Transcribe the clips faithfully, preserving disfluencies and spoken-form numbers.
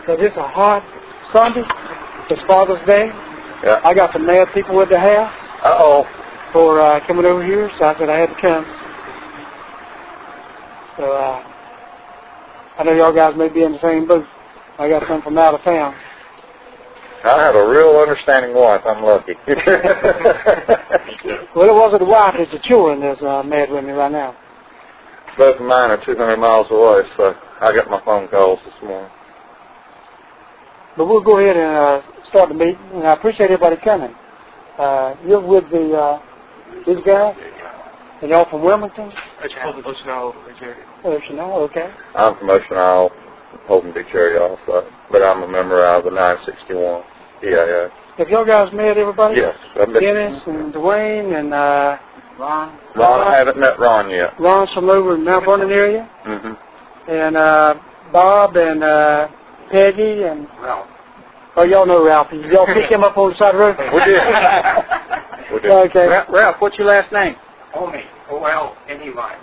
because it's a hot Sunday. It's Father's Day. Yeah. I got some mad people at the house. Uh-oh. For uh, coming over here, so I said I had to come. So uh, I know y'all guys may be in the same boat. I got some from out of town. I have a real understanding wife. I'm lucky. Well, it wasn't the wife, it's the children that's uh, mad with me right now. Both of mine are two hundred miles away, so I got my phone calls this morning. But we'll go ahead and uh, start the meeting, and I appreciate everybody coming. Uh, you're with the uh, these guys, and y'all from Wilmington? Ocean Isle, Ocean Isle, okay. I'm from Ocean Isle, Holden Beach area also, but I'm a member of the nine sixty-one E A A. Have y'all guys met everybody? Yes. I've met Dennis and Dwayne and uh, Ron. Ron, I haven't met Ron yet. Ron's from over in Mount Vernon area. Mm-hmm. And uh, Bob and uh, Peggy and... Ralph. Oh, y'all know Ralphie. Y'all pick him up on the side of the road? We did. we did. Okay. Ralph, Ralph, what's your last name? Omi. O L M E Y.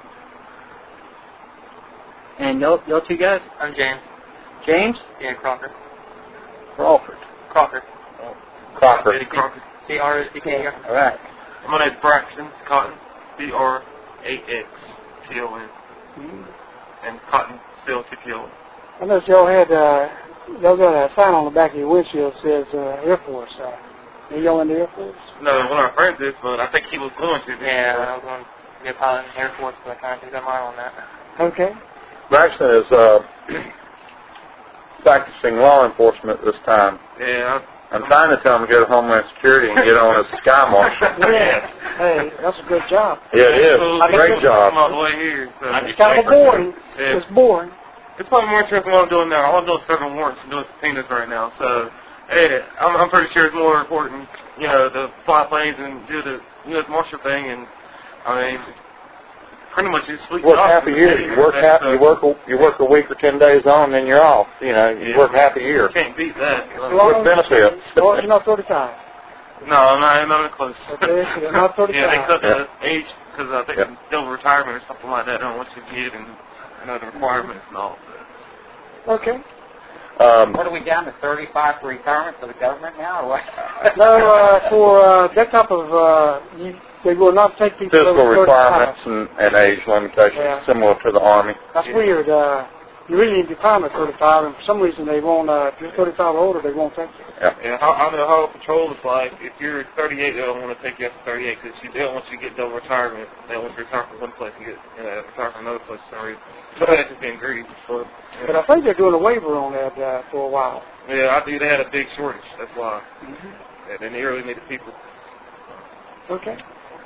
And y'all, y'all two guys? I'm James. James? Yeah, Crocker. Crawford. Crocker. Crocker. Eddie Crocker. C R S C K. All right. My name's Braxton Cotton. B R A X T O N. Mm-hmm. And Cotton spelled T T O N. I noticed y'all had, uh, y'all got a sign on the back of your windshield that says uh, Air Force. Uh, are y'all in the Air Force? No, one of our friends is, but I think he was going to. Yeah, I was going to be a pilot in the Air Force, but I kind of think I'm on that. Okay. Braxton is uh, practicing law enforcement this time. Yeah. I'm trying to tell him to go to Homeland Security and get on as Sky Marshal. Yeah. Hey, that's a good job. Yeah, it is. Great job. All the way here, so. It's kind of boring. Yeah. It's boring. It's probably more interesting what I'm doing now. All I'm doing is serving warrants and doing subpoenas right now. So, hey, I'm, I'm pretty sure it's more important, you know, to fly planes and do the U S Marshal thing. And I mean, pretty much just sleep. You work half a year. You work half. You work. A, you work a week or ten days on, then you're off. You know, you yeah. work half a year. You can't beat that. With benefits. Well, you're not thirty-five. No, I'm not, I'm not even close. Okay, so you're not thirty-five. Yeah, they cut yeah. the age because I think yeah. still retirement or something like that. I don't want you to get and you know the requirements and all. So. Okay. Um, What are we down to, thirty-five for retirement for the government now, or what? No, uh, for uh, that type of, uh, you, they will not take people physical over requirements and, and age limitations Yeah. similar to the Army. That's yeah. weird. Uh, you really need to climb at thirty-five, and for some reason they won't, uh, if you're thirty-five or older, they won't take you. Yeah. Yeah, I, I know how patrol is like. If you're thirty-eight, they don't want to take you up to thirty-eight because they don't want you to get double retirement. They want you to retire from one place and get you know, retire from another place. Sorry. But that's just being greedy. But, yeah. but I think they're doing a waiver on that uh, for a while. Yeah, I think they had a big shortage. That's why. Mm-hmm. And they really needed people. Okay.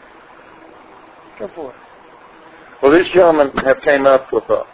Go for it. Well, these gentlemen have came up with a,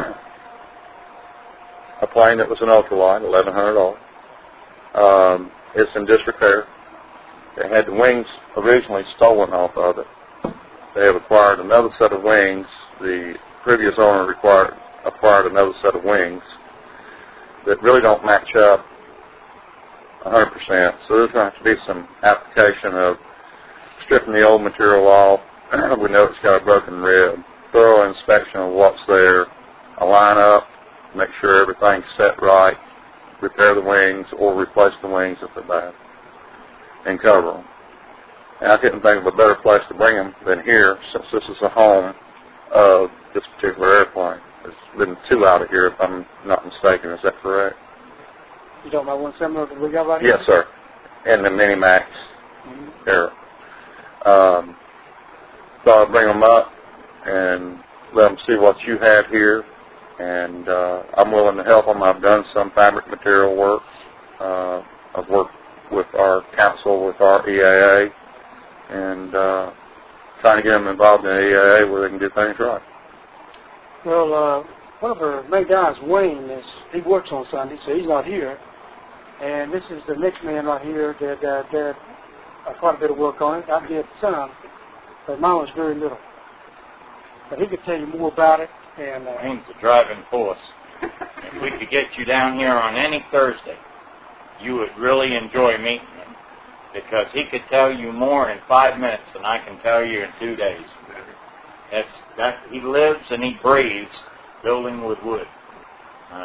a plane that was an ultralight, eleven hundred dollars. Um, it's in disrepair. They had the wings originally stolen off of it. They have acquired another set of wings. The previous owner required, acquired another set of wings that really don't match up one hundred percent. So there's going to have to be some application of stripping the old material off. We know it's got a broken rib. Thorough inspection of what's there. A line up, make sure everything's set right. Repair the wings or replace the wings if they're bad. And cover them. And I couldn't think of a better place to bring them than here, since this is the home of this particular airplane. There's been two out of here, if I'm not mistaken. Is that correct? You talking about one similar to we got right here? Yes, sir. And the Minimax Mm-hmm. era. Um, so I'll bring them up and let them see what you have here. And uh, I'm willing to help them. I've done some fabric material work. Uh, I've worked with our council, with our E A A, and uh, trying to get them involved in the E A A where they can do things right. Well, uh, one of our main guys, Wayne, is he works on Sunday, so he's not here. And this is the next man right here that uh, did uh, quite a bit of work on it. I did some, but mine was very little. But he could tell you more about it. And uh, Wayne's the driving force. If we could get you down here on any Thursday, you would really enjoy meeting him, because he could tell you more in five minutes than I can tell you in two days. That's that he lives and he breathes building with wood. Uh,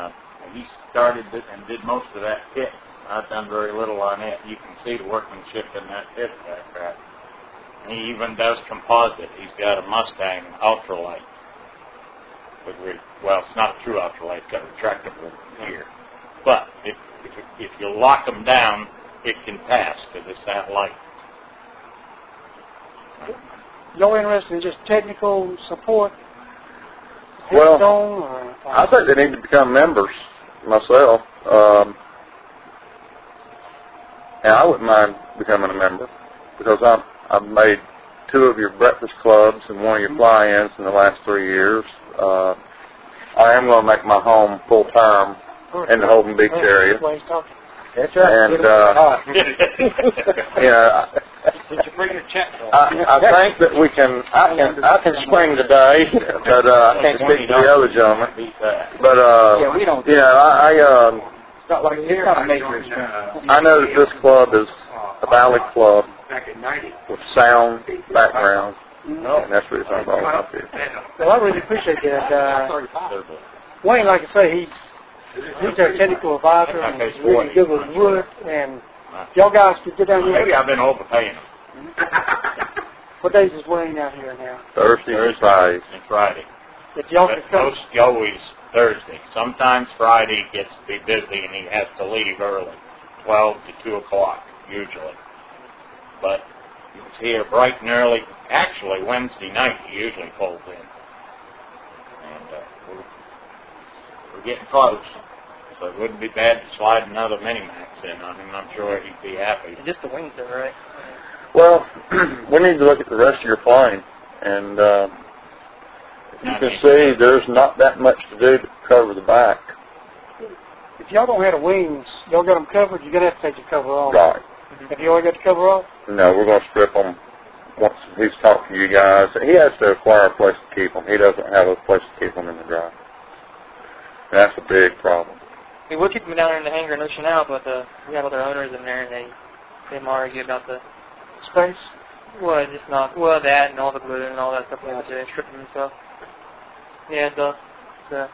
he started it and did most of that pit. I've done very little on it. You can see the workmanship in that pit, that crap. He even does composite. He's got a Mustang ultralight. With re- well, it's not a true ultralight. It's got a retractable gear. But if, if, if you lock them down, it can pass because it's that light. Y'all interested in just technical support? Well, or, uh, I think they need to become members myself. Um, and I wouldn't mind becoming a member because I'm, I've made two of your breakfast clubs and one of your fly-ins in the last three years. Uh, I am going to make my home full-time in the Holden Beach area. That's right. And, uh, you know, Did you bring your check? I, I think that we can, I can, I can swing today, but uh, I can't speak to the other gentleman. But, uh, Yeah, we don't. you know, I, I, um, It's not like it's not a major expense. I know that this club is a valley club Back in ninety. with sound background, and that's what it's all about. Well, I really appreciate that. Uh, Wayne, like I say, he's he's our technical advisor, and he's really good with wood, and y'all guys could get down Maybe here. I've been overpaying him. What days is Wayne out here now? Thursday and Friday. And Friday. If y'all But could come, most always Thursday. Sometimes Friday gets to be busy and he has to leave early, twelve to two o'clock usually. But he's here bright and early. Actually, Wednesday night he usually pulls in. And uh, we're, we're getting close. So it wouldn't be bad to slide another Minimax in on him. I'm sure he'd be happy. Just the wings, though, right? Well, we need to look at the rest of your plane, and uh, you can see there's not that much to do to cover the back. if y'all don't have the wings, y'all got them covered, you're going to have to take your cover off. Right. Have you already got the cover off? No, we're going to strip them once he's talked to you guys. He has to acquire a place to keep them. He doesn't have a place to keep them in the dry. And that's a big problem. We would keep them down there in the hangar in Ocean Isle, but uh, we have other owners in there, and they they argue about the Space? well, just not well that and all the glue and all that stuff. Yeah, they strip them and stuff. Yeah, it does. So,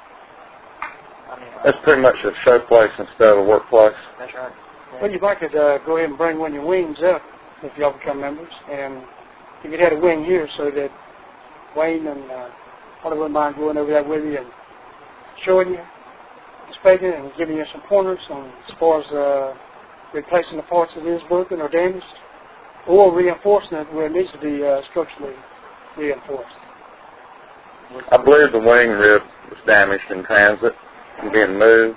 I mean, That's pretty much a show place instead of a work place. that's right. Yeah. Well, you might could uh, go ahead and bring one of your wings up if y'all become members, and you could have a wing here so that Wayne and uh, I wouldn't mind going over that with you and showing you, inspecting, and giving you some pointers on as far as uh, replacing the parts that is broken or damaged, or reinforcing it where it needs to be uh, structurally reinforced. I believe the wing rib was damaged in transit and being moved.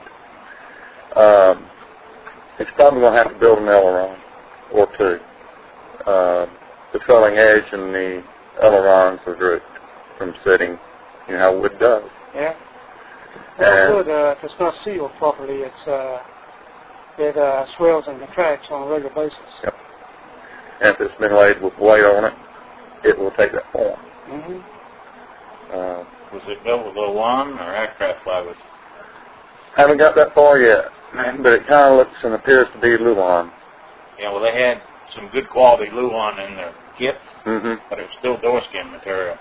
Um, it's probably going to have to build an aileron or two. Uh, the trailing edge and the ailerons are drooped from sitting, you know how wood does. Yeah. Well, And- wood, uh, if it's not sealed properly, it's uh, it uh, swells and contracts on a regular basis. Yep. And if it's been laid with weight on it, it will take that form. Mm-hmm. Uh, Was it built with Luan or aircraft fibers? haven't got that far yet, but it kind of looks and appears to be Luan. Yeah, well, they had some good quality Luan in their kits, Mm-hmm. but it was still door skin material.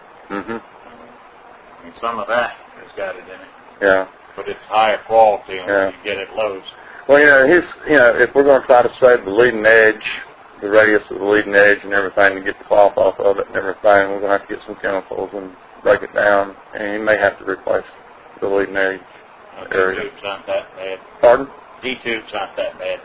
Mm-hmm. And some of that has got it in it. Yeah. But it's higher quality than Yeah. you get at Lowe's. Well, you know, his, you know, if we're going to try to save the leading edge, the radius of the leading edge and everything to get the cloth off of it and everything, we're going to have to get some chemicals and break it down, and he may have to replace the leading edge Uh, area. D-tubes aren't that bad. Pardon? D-tubes aren't that bad.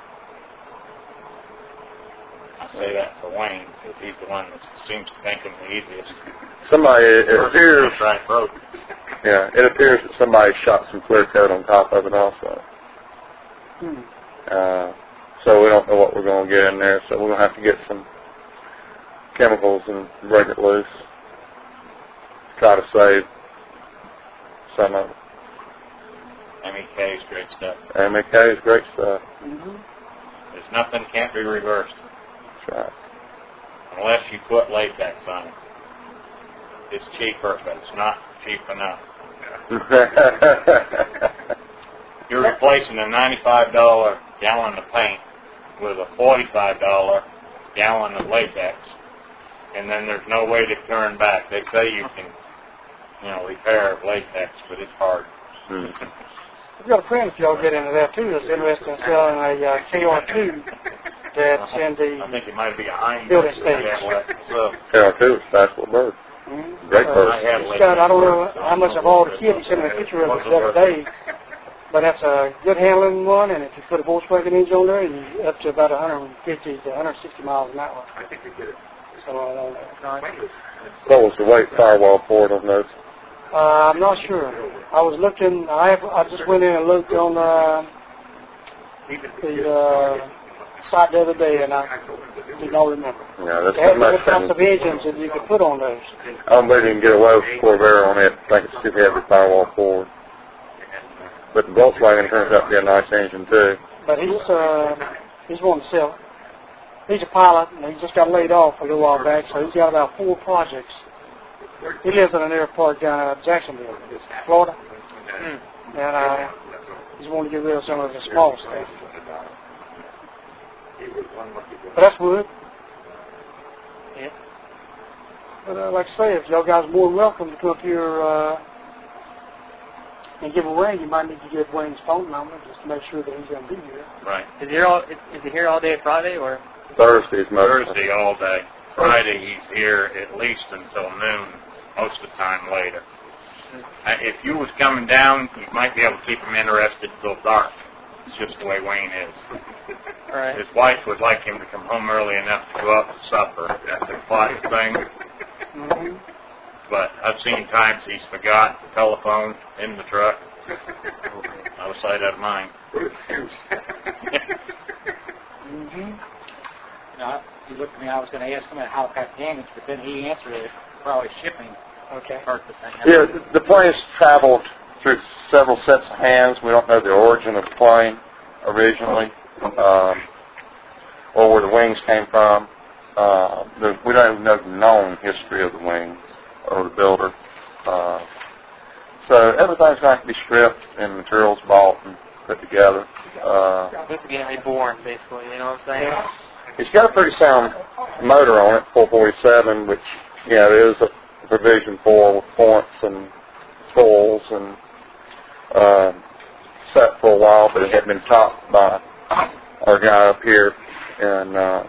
I say that for Wayne, because he's the one that seems to think them the easiest. Somebody, it appears, Right, broke. yeah, it appears that somebody shot some clear coat on top of it also. Hmm. Uh, so we don't know what we're going to get in there, so we're going to have to get some chemicals and break it loose. Try to save some of it. M E K is great stuff. M E K is great stuff. Mm-hmm. There's nothing can't be reversed That's right. unless you put latex on it. It's cheaper, but it's not cheap enough. You're replacing a ninety-five dollar gallon of paint with a forty-five dollar gallon of latex, and then there's no way to turn back. They say you can, you know, repair latex, but it's hard. Hmm. I've got a friend, if y'all get into that too, that's interested in selling a uh, K R two that's in the I think it might be a hind building stage. So, K R two is a fashionable bird. Mm-hmm. Great uh, bird. I have It's got, I don't know how much of all the kids, he sent me a picture of it the other day, but that's a good handling one, and if you put a Volkswagen engine on there, you up to about one hundred fifty to one hundred sixty miles an hour. I think we did it. So, uh, What was the weight firewall for it on those? uh, I'm not sure. I was looking, I have, I just went in and looked on uh, the uh, site the other day, and I did not remember. Yeah, that's They had so much different types fun. of engines that you could put on those. I don't believe you can get away with Corvair on it. I think it's too heavy firewall forward. But the Volkswagen turns out to be a nice engine too. But he's uh, he's wanting to sell it. He's a pilot, and he just got laid off a little while back, so he's got about four projects. He lives in an airport down in Jacksonville, Florida, and uh, he's wanting to get rid of some of the small stuff. But that's wood. Yeah. But uh, like I say, if y'all guys are more than welcome to come up here uh, and give a ring, you might need to get Wayne's phone number just to make sure that he's going to be here. right. Is he here all? Is, is he here all day Friday or? Thursday's mostly. Thursday all day. Friday he's here at least until noon, most of the time later. Uh, if you was coming down, you might be able to keep him interested till dark. It's just the way Wayne is. All right. His wife would like him to come home early enough to go out to supper. That's a quiet thing. Mm-hmm. But I've seen times he's forgot the telephone in the truck. Out of sight, out of mind. Mm-hmm. No, he looked at me, I was going to ask him how it got damaged, but then he answered it, probably shipping Okay. hurt the thing. Yeah, the- the plane's traveled through several sets of hands. We don't know the origin of the plane originally, um, or where the wings came from. Uh, the, we don't even know the known history of the wings or the builder. Uh, so everything's going to be stripped and materials bought and put together. Uh, This is getting reborn, basically. You know what I'm saying? It's got a pretty sound motor on it, four forty-seven, which, you know, is a provision for with points and pulls and uh, set for a while, but it had been topped by our guy up here in uh,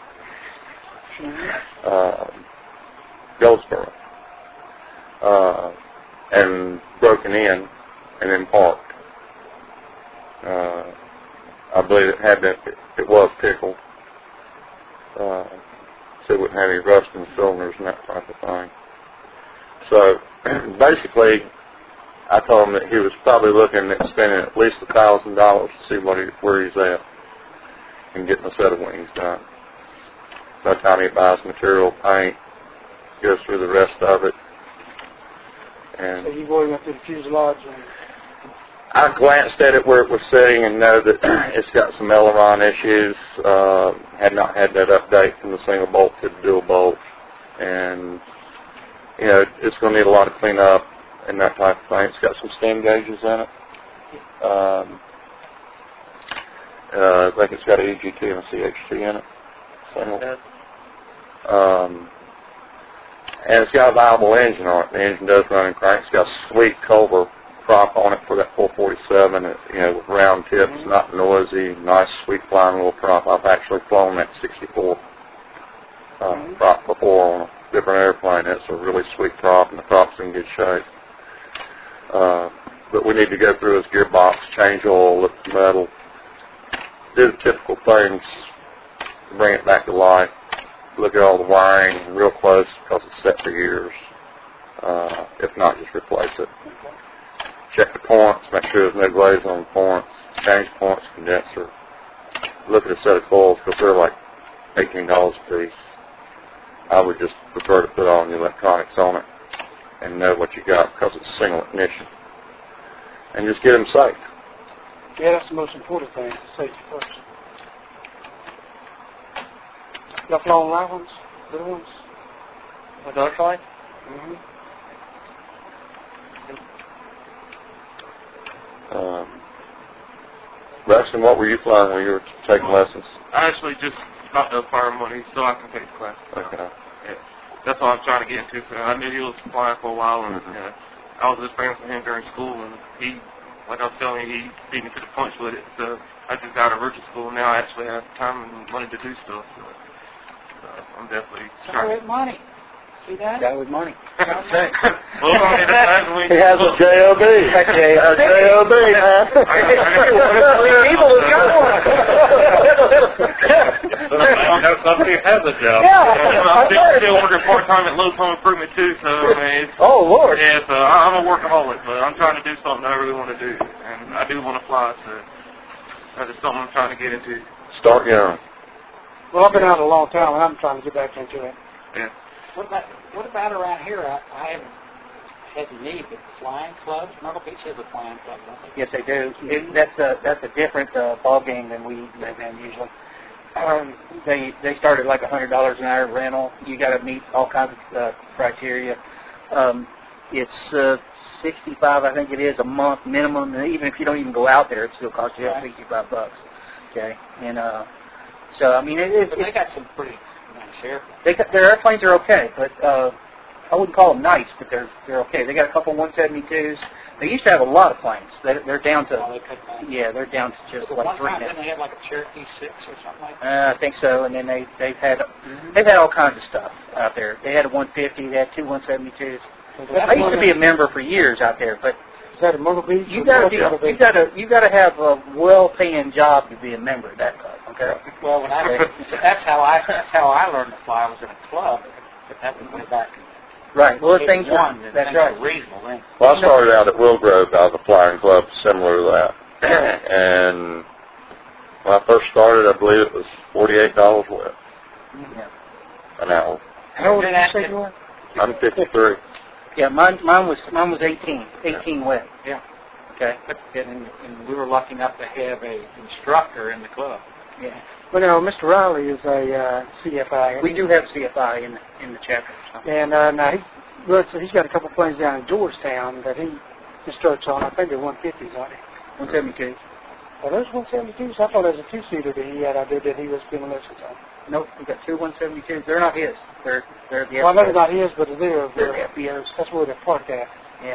uh, Goldsboro uh, and broken in and then parked. Uh, I believe it had been, it, it was pickled. Uh, so it wouldn't have any rust in the cylinders and that type of thing. So basically, I told him that he was probably looking at spending at least a thousand dollars to see what he, where he's at and getting a set of wings done. By the time he buys material, paint, goes through the rest of it. And So you've already went through the fuselage and I glanced at it where it was sitting and know that it's got some aileron issues. Uh, had not had that update from the single bolt to the dual bolt. And, you know, it's going to need a lot of cleanup and that type of thing. It's got some stem gauges in it. Um, uh, I think it's got an E G T and a C H T in it. Single. Um, and it's got a viable engine on it. The engine does run and crank. It's got a sweet Culver prop on it for that four forty-seven, it, you know, with round tips, mm-hmm. not noisy, nice, sweet flying little prop. I've actually flown that sixty-four uh, mm-hmm. prop before on a different airplane. It's a really sweet prop, and the prop's in good shape. Uh, but we need to go through his gearbox, change oil, lift the metal, do the typical things to bring it back to life. Look at all the wiring real close because it's set for years. Uh, if not, just replace it. Check the points, make sure there's no glaze on the points, change points, condenser. Look at a set of coils because they're like eighteen dollars a piece. I would just prefer to put all the electronics on it and know what you got because it's single ignition. And just get them safe. yeah, that's the most important thing, safety first. Y'all flown live ones? Good ones? With dog flies? Mm-hmm. Um, Braxton, what were you flying when you were taking lessons? I actually just got the fire money so I can take the classes. Okay. Yeah. That's what I'm trying to get into. So I knew he was flying for a while, and Mm-hmm. uh, I was just friends with him during school, and he like I was telling you, he beat me to the punch with it. So I just got out of virtual school. Now I actually have time and money to do stuff. So uh, I'm definitely So trying with money. See that? Guy with money. well, I mean, that's when He has a J O B. A J O B, man. People have got I know somebody who has a job. I'm still, still working part-time at Lowe's Home Improvement, too, so, I mean, it's... Oh, Lord. Yeah, so I'm a workaholic, but I'm trying to do something I really want to do, and I do want to fly, so that's just something I'm trying to get into. Start young. Well, I've been out a long time, and I'm trying to get back into it. Yeah. What about what about around here? I, I haven't had the need, but flying clubs. Myrtle Beach has a flying club, don't they? Yes, they do. It, that's a that's a different uh, ball game than we live in usually. Um, they they start at like a hundred dollars an hour rental. You got to meet all kinds of uh, criteria. Um, it's uh, sixty-five, I think it is, a month minimum. And even if you don't even go out there, it still costs you Right. sixty-five bucks. Okay, and uh, so I mean, it, it, But they got some pretty nice airplanes. they got, their airplanes are okay, but uh, I wouldn't call them nice, but they're they're okay. They got a couple one seventy-twos. They used to have a lot of planes. They're, they're down to Oh, they cut back. yeah, they're down to just But like one three time, now. didn't they have like a Cherokee six or something like that? Uh, I think so, and then they they've had they've had all kinds of stuff out there. They had a one fifty, they had two one seventy-twos. I used to be a member for years out there, but Is that a Myrtle Beach? you got to be you got to you got to have a well-paying job to be a member of that club. Okay. Well, when I that's how I that's how I learned to fly. I was in a club, but that was way back. Right. Well, things one. are, That's that's right. reasonable then. Well, I started out at Will Grove out of the flying club, similar to that. And when I first started, I believe it was forty-eight dollars wet Yeah. an hour. How old did you say you were? I'm fifty-three. Yeah. Mine mine was mine was eighteen. eighteen wet. Yeah. Okay. And, and we were lucky enough to have a instructor in the club. Yeah. Well, no, Mister Riley is a uh, C F I. We do have C F I in the, in the chapter. So. And uh, now he, well, so he's got a couple planes down in Georgetown that he instructs on. I think they're one fifties, aren't they? one seventy-two. Are those one seventy-twos? I thought there was a two-seater that he had out there that he was giving lessons on. Nope. We got two one seventy-twos. They're not his. They're they're the. Well, I know they're not his, but they're, They're they're F B Os. that's where they're parked at. Yeah.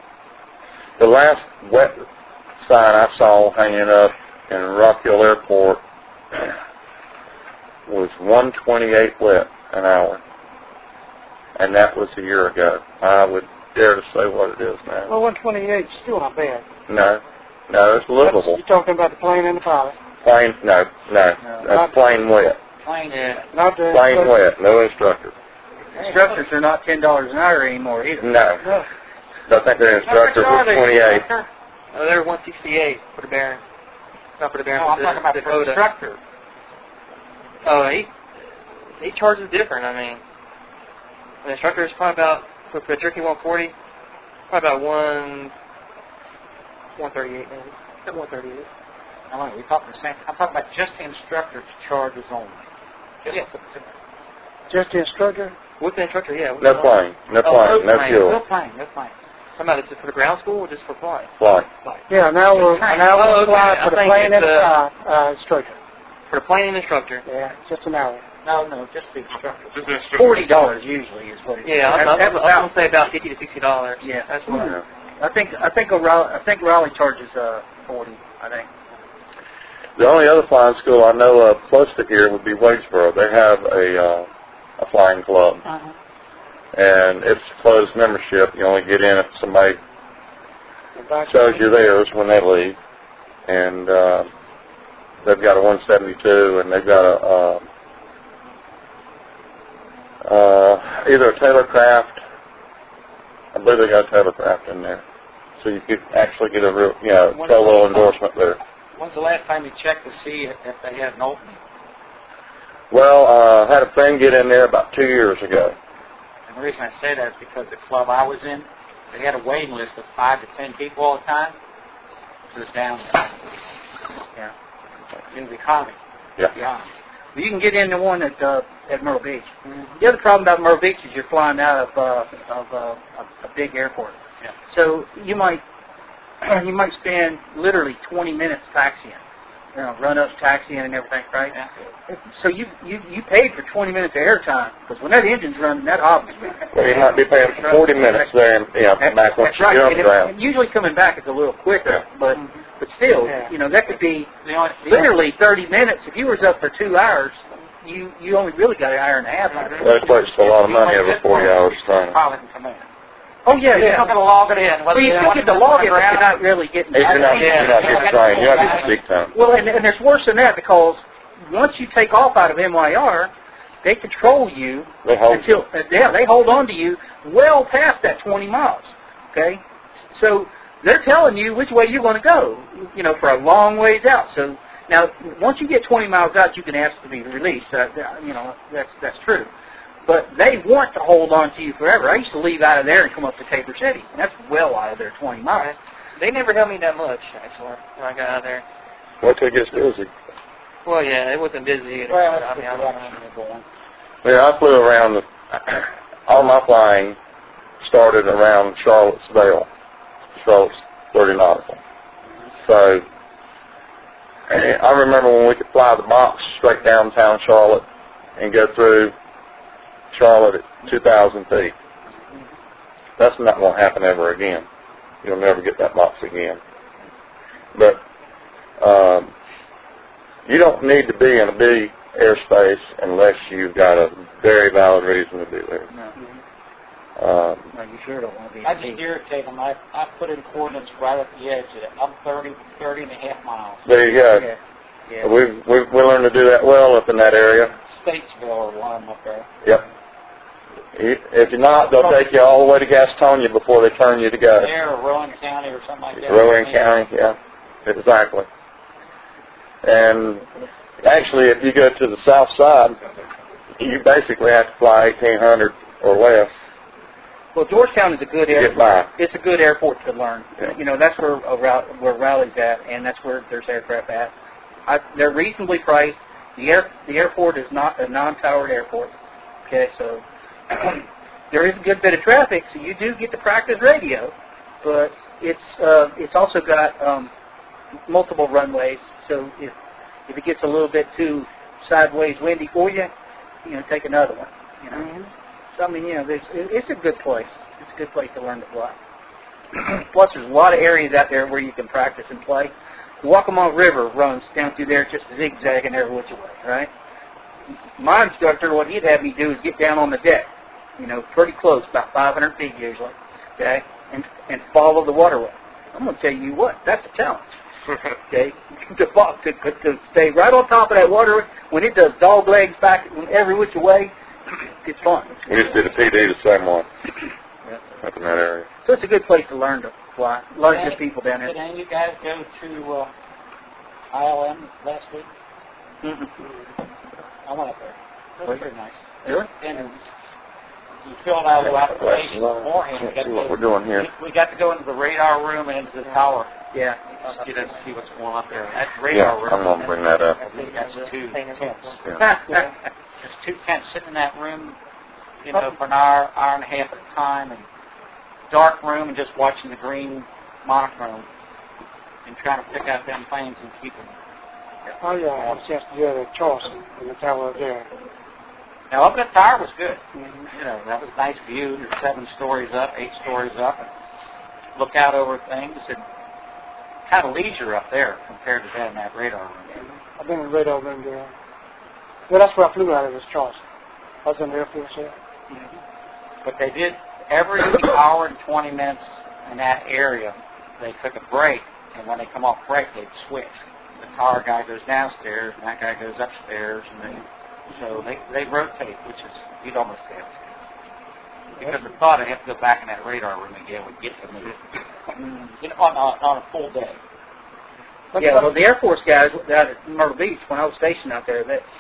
The last wet sign I saw hanging up in Rock Hill Airport was one twenty-eight wet an hour. And that was a year ago. I would dare to say what it is now. Well, one twenty-eight is still not bad. No. No, it's livable. That's, you're talking about the plane and the pilot. Plain, no, no. That's plain wet. Plane, yeah. Not the Plain wet, no instructor. Instructors are not ten dollars an hour anymore either. No. No. I think their instructor was twenty-eight. Oh, they're one sixty-eight for the Baron. Not for the Baron. No, I'm for talking about the Dakota. instructor. Oh, he he charges different. I mean, the instructor is probably about for the Cherokee one forty, probably about one one thirty-eight maybe. At one thirty-eight. No, wait, we're talking the same. I'm talking about just the instructor's charges only. Just Yeah. the, Just the instructor? With the instructor, yeah. with No the- plane, no Oh, plane, no plane. fuel. no plane, no plane. Talking about it for the ground school or just for flying? Flight. Yeah, now we're now Oh, we're okay. flying I for the think plane and it's, the uh, uh, uh, instructor. For the plane and instructor. Yeah, just an hour. No, no, just the instructor. Just the instructor. Forty dollars usually is what it is. Yeah, I, I, That- that I, was was about- going to say about fifty to sixty dollars. Yeah. That's what. Yeah. I think I think Raleigh, I think Raleigh charges uh forty. I think. The only other flying school I know of close to here would be Wadesboro. They have a uh, a flying club, Uh-huh. and it's closed membership. You only get in if somebody shows you theirs when they leave. And uh, they've got a one seventy-two, and they've got a uh, uh, either a Taylorcraft. I believe they got a Taylorcraft in there, so you could actually get a real, you know, solo endorsement there. When's the last time you checked to see if, if they had an opening? Well, uh, I had a friend get in there about two years ago. And the reason I say that is because the club I was in, they had a waiting list of five to ten people all the time. So it's down. Yeah. In the economy. Yeah. Yeah. Well, you can get into one at uh, at Myrtle Beach. Mm-hmm. The other problem about Myrtle Beach is you're flying out of uh, of uh, a, a big airport. Yeah. So you might you might spend literally twenty minutes taxiing, you know, run-ups, taxiing, and everything, right? Yeah. So you, you you paid for twenty minutes of airtime because when that engine's running, that obviously. Well, you might be paying for forty minutes there, and yeah, that, back once that's you right. get on And the it, ground. and usually coming back is a little quicker, Yeah. but but still, Yeah. you know, that could be The only, the literally thirty minutes. If you was up for two hours, you you only really got an hour and a half. out of it. That's wasting a lot of money over forty hours training. pilot can come in. Oh yeah, You're yeah. still going to log it in. Well, you still get the login, but you're not really getting. If you're not, Yeah. you're not getting trained. You're not getting seat time. Well, and, and there's worse than that because once you take off out of M Y R, they control you They hold until uh, yeah, they hold on to you well past that twenty miles. Okay, so they're telling you which way you're going to go. You know, for a long ways out. So now, once you get twenty miles out, you can ask to be released. Uh, you know, that's that's true. But they want to hold on to you forever. I used to leave out of there and come up to Tabor City, and that's well out of their twenty miles. They never held me that much, actually, when I got out of there. Wait till it gets busy. Well, yeah, it wasn't busy. Well, I mean, I don't know. that's going. Yeah, I flew around. The, all my flying started around Charlottesville, Charlotte's thirty nautical. So and I remember when we could fly the box straight downtown Charlotte and go through Charlotte at two thousand feet. That's not going to happen ever again. You'll never get that box again. But um, you don't need to be in a big airspace unless you've got a very valid reason to be there. No. Um, No, you sure don't want to be. I just irritate them. I, I put in coordinates right at the edge of it. I'm thirty, thirty and a half miles. there you go. Yeah. Yeah. We've, we've we learned to do that well up in that area. Statesville or one of them up there. Yep. If you're not, they'll take you all the way to Gastonia before they turn you to go. There or Rowan County or something like that. Rowan County, yeah, exactly. And actually, if you go to the south side, you basically have to fly eighteen hundred or less. Well, Georgetown is a good Get airport. by. It's a good airport to learn. Yeah. You know, that's where a route, where Raleigh's at, and that's where there's aircraft at. I, they're reasonably priced. The air the airport is not a non-towered airport. Okay, so there is a good bit of traffic, so you do get to practice radio, but it's uh, it's also got um, multiple runways. So if if it gets a little bit too sideways windy for you, you know, take another one. You know. Mm-hmm. So, I mean, you know, it's, it's a good place. It's a good place to learn to fly. Plus, there's a lot of areas out there where you can practice and play. The Waccamaw River runs down through there just zigzagging every which way, right? My instructor, what he'd have me do is get down on the deck, you know, pretty close, about five hundred feet usually, okay, and and follow the waterway. I'm going to tell you what, that's a challenge, okay, to, to, to stay right on top of that waterway. When it does dog legs back every which way, it's fun. We just did a P D the same one Yeah. up in that area. So it's a good place to learn to fly. A lot of good people down there. Didn't you guys go to uh, I L M last week? Mm-hmm. I went up there. It was very nice. Really? And you filled out the application beforehand. We got Let's see to what go- we're doing here. We got to go into the radar room and into the tower. Yeah. Just get in to see what's going on up there. That Yeah, radar room. I'm going to bring that up. I think that's two tents. Yeah. There's two tents sitting in that room, you know, for an hour, hour and a half at a time, and dark room, and just watching the green monochrome and trying to pick out them planes and keep them. Oh, yeah, I had a chance to do that at Charleston in the tower up there. Now, up at the tower was good. You know, that was a nice view. You're seven stories up, eight stories up, and look out over things, and kind of leisure up there compared to that in that radar room. I've been in the radar room there. Well, that's where I flew out of, was Charleston. I was in the Air Force there. But they did every hour and twenty minutes in that area. They took a break, and when they come off break, they'd switch. The tower guy goes downstairs, and that guy goes upstairs, and then so they they rotate, which is you'd almost have to. Because the thought I'd have to go back in that radar room again would get to me. You know, on a, on a full day. Yeah, well, the Air Force guys out at Myrtle Beach, when I was stationed out there, that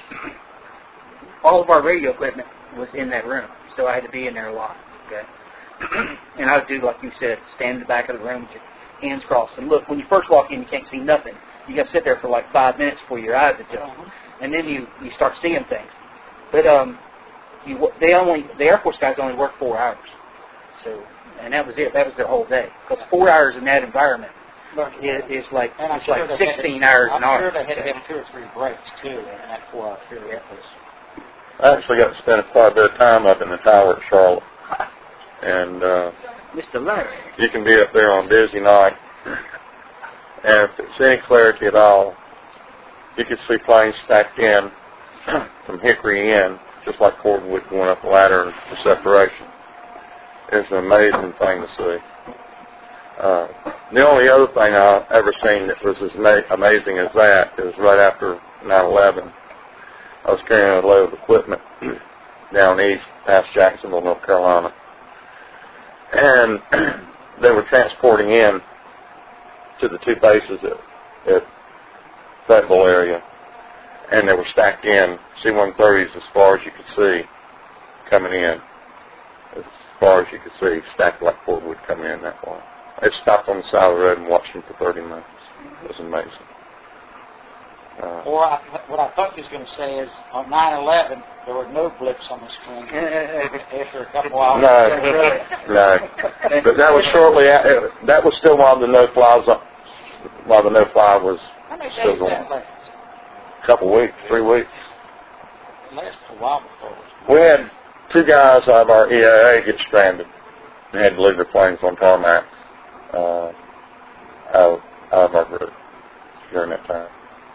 all of our radio equipment was in that room, so I had to be in there a lot. Okay, and I would do like you said, stand in the back of the room with your hands crossed. And look, when you first walk in, you can't see nothing. You got to sit there for like five minutes before your eyes adjust, and then you you start seeing things. But um, you they only the Air Force guys only work four hours, so and that was it. That was their whole day. Because four hours in that environment is, is like And I'm it's sure like they had sixteen to- hours I'm an hour. sure they had to have two or three breaks too in that four-hour period. It was I actually got to spend quite a bit of time up in the tower at Charlotte. And uh, Mister Larry. you can be up there on a busy night, and if there's any clarity at all, you can see planes stacked in from Hickory Inn, just like cordwood going up the ladder for separation. It's an amazing thing to see. Uh, the only other thing I've ever seen that was as ma- amazing as that is right after nine eleven. I was carrying a load of equipment down east past Jacksonville, North Carolina. And they were transporting in to the two bases at, at Fayetteville area. And they were stacked in, C one thirties as far as you could see coming in. As far as you could see, stacked like cordwood coming in that way. I stopped on the side of the road and watched them for thirty minutes. It was amazing. Uh, Or I, what I thought you was going to say is on nine eleven there were no blips on the screen after a couple hours. no, no. But that was shortly. After, that was still while the no-fly was while the no-fly was How many still days going. that last? A couple weeks, three weeks. It lasted a while before. It was We had two guys out of our E A A get stranded. They had to leave their planes on tarmacs uh, out, out of our group during that time.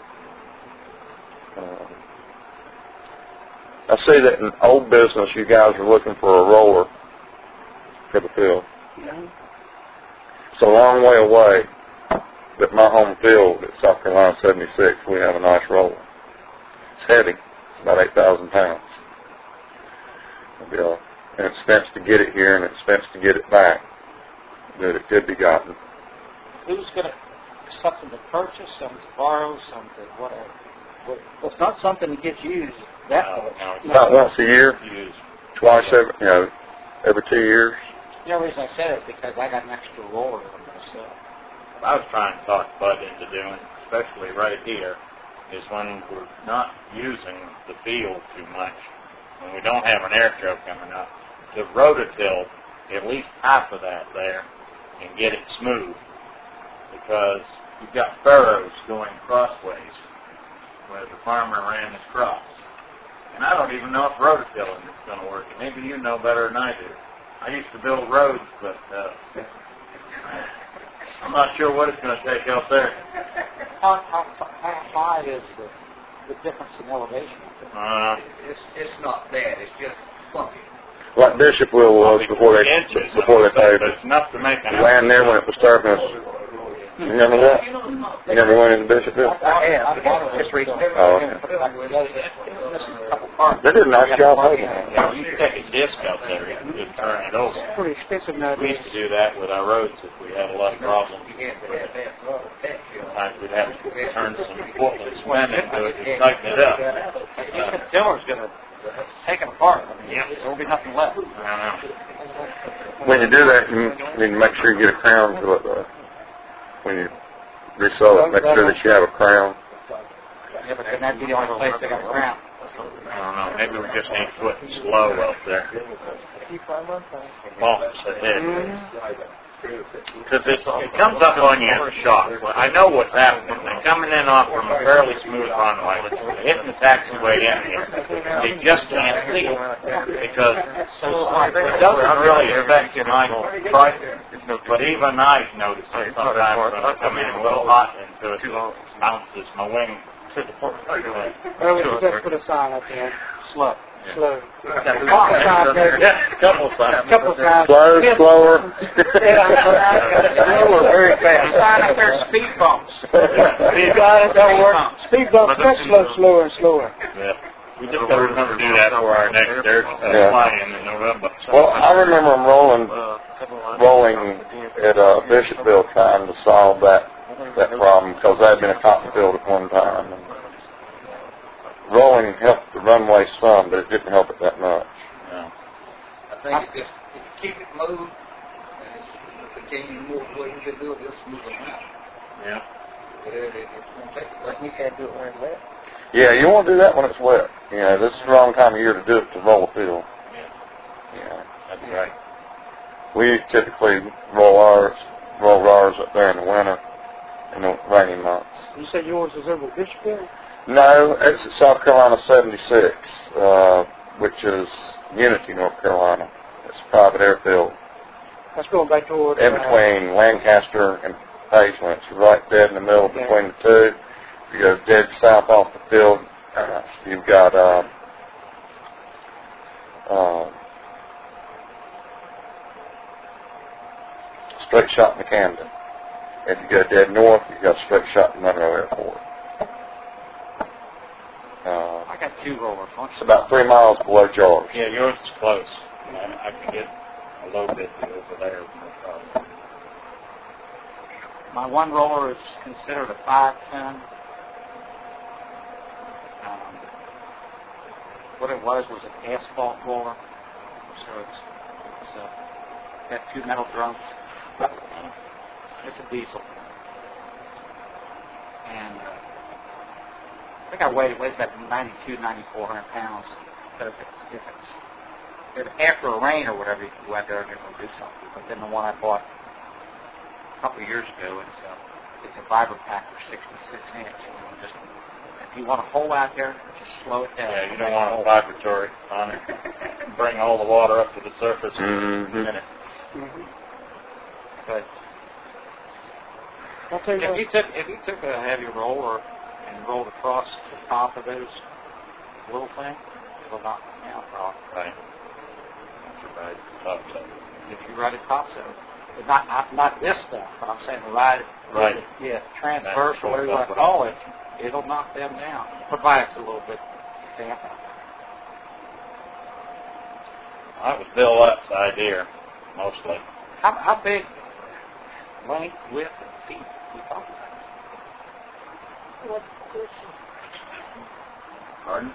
Uh, I see that in old business, you guys are looking for a roller for the field. It's a long way away, but my home field at South Carolina seventy-six, we have a nice roller. It's heavy, it's about eight thousand pounds. Yeah, and expense to get it here and expense to get it back, that it could be gotten. Who's going to, something to purchase, something to borrow, something to whatever? Well, it's not something that gets used that much. No, no, About once a year, use. twice every, you know, every two years. The only reason I said it is because I got an extra roller on myself. I was trying to talk Bud into doing, especially right here, is when we're not using the field too much, when we don't have an air show coming up, to rototill at least half of that there and get it smooth, because you've got furrows going crossways where the farmer ran his crops. And I don't even know if rototilling is going to work. Maybe you know better than I do. I used to build roads, but uh, I'm not sure what it's going to take out there. How, how, how high is the, the difference in elevation? Uh, It's it's not bad. It's just funky. Like Bishopville was before they inches, before they paved but it. it's enough to make The a land there when it was starting us. You remember that? You never went into Bishopville? I have, just recently. Oh, okay. They did a nice job paving it. Yeah, you can take a disc out there and just turn it over. It's pretty expensive We nowadays. used to do that with our roads if we had a lot of problems. You have to have that for all that, you know. Sometimes we'd have to turn some Portland cement into it and tighten it up. You said Tiller's going to take it apart. I mean, Yeah. there will be nothing left. I don't know. When you do that, you need to make sure you get a crown to it, though. When you resew it, make sure that you have a crown. Yeah, but then that'd be the only place they got around. I don't know. Maybe we just ain't footing slow out there. Bumps ahead. Because it, it comes up on you in a shock. Well, I know what's happening. They're coming in off from a fairly smooth runway. They're hitting the taxiway in here. They just can't see it. Because it doesn't really affect my price. But even I notice it sometimes when I come in a little hot into it, it bounces my wing to the floor. Well, we should just put a sign up there. Slow. Slow. Yeah, a couple of times. Couple of times. Slow, slower. Slower, very fast. Sign up there, speed bumps. You got it, don't work. Speed bumps, much slow, slower and slower. Yeah. We just got to remember to do that for our next air uh, Yeah. fly-in in November. Well, I remember them rolling, rolling at uh, Bishopville trying to solve that that problem because I had been a cotton field at one time. And rolling helped the runway some, but it didn't help it that much. Yeah. I think it's just if you keep it moved, and if you continue to move the way you should do it, it'll smooth it out. Yeah. But it, it, it's going to take Like we said, do it when it's wet. Yeah, you won't do that when it's wet. You know, this is the wrong time of year to do it to roll a field. Yeah. That's right. We typically roll ours, roll ours up there in the winter in the rainy months. You said yours is over Bishopville? No, it's at South Carolina seventy-six, uh, which is Unity, North Carolina. It's a private airfield. That's going back toward... In between Lancaster and Pageland. It's right dead in the middle Okay. between the two. If you go dead south off the field, uh, you've got uh, uh, straight shot in Camden. If you go dead north, you've got a straight shot in Monroe Airport. Uh, I got two rollers. One it's about three miles below George. Yeah, yours is close. I, I can get a little bit over there. No problem. My one roller is considered a five ton. Um, what it was was an asphalt roller. So it's, it's uh, got two metal drums. It's a diesel. And uh, I think I weighed it weighs about ninety-two, ninety-four hundred pounds. So if it's, if it's if after a rain or whatever, you can go out there and it will do something. But then the one I bought a couple of years ago, it's a, it's a Vibra Pack for sixty-six inch. You know, just, if you want to hole out there, just slow it down. Yeah, you don't want a vibratory on it. Bring all the water up to the surface Mm-hmm. in a minute. Mm-hmm. But I'll tell you if what, you took if you took a heavy roller and rolled across the top of those little things, it'll knock them down, probably. Right. That's right. Top side. If you ride it topsoil. But not, not not this stuff, but I'm saying ride it. Right. Yeah, transverse or whatever you want to call it, it'll knock them down. Provides a little bit damp. That was Bill Lutt's idea, mostly. How, how big length, width, and feet we talking about? Pardon?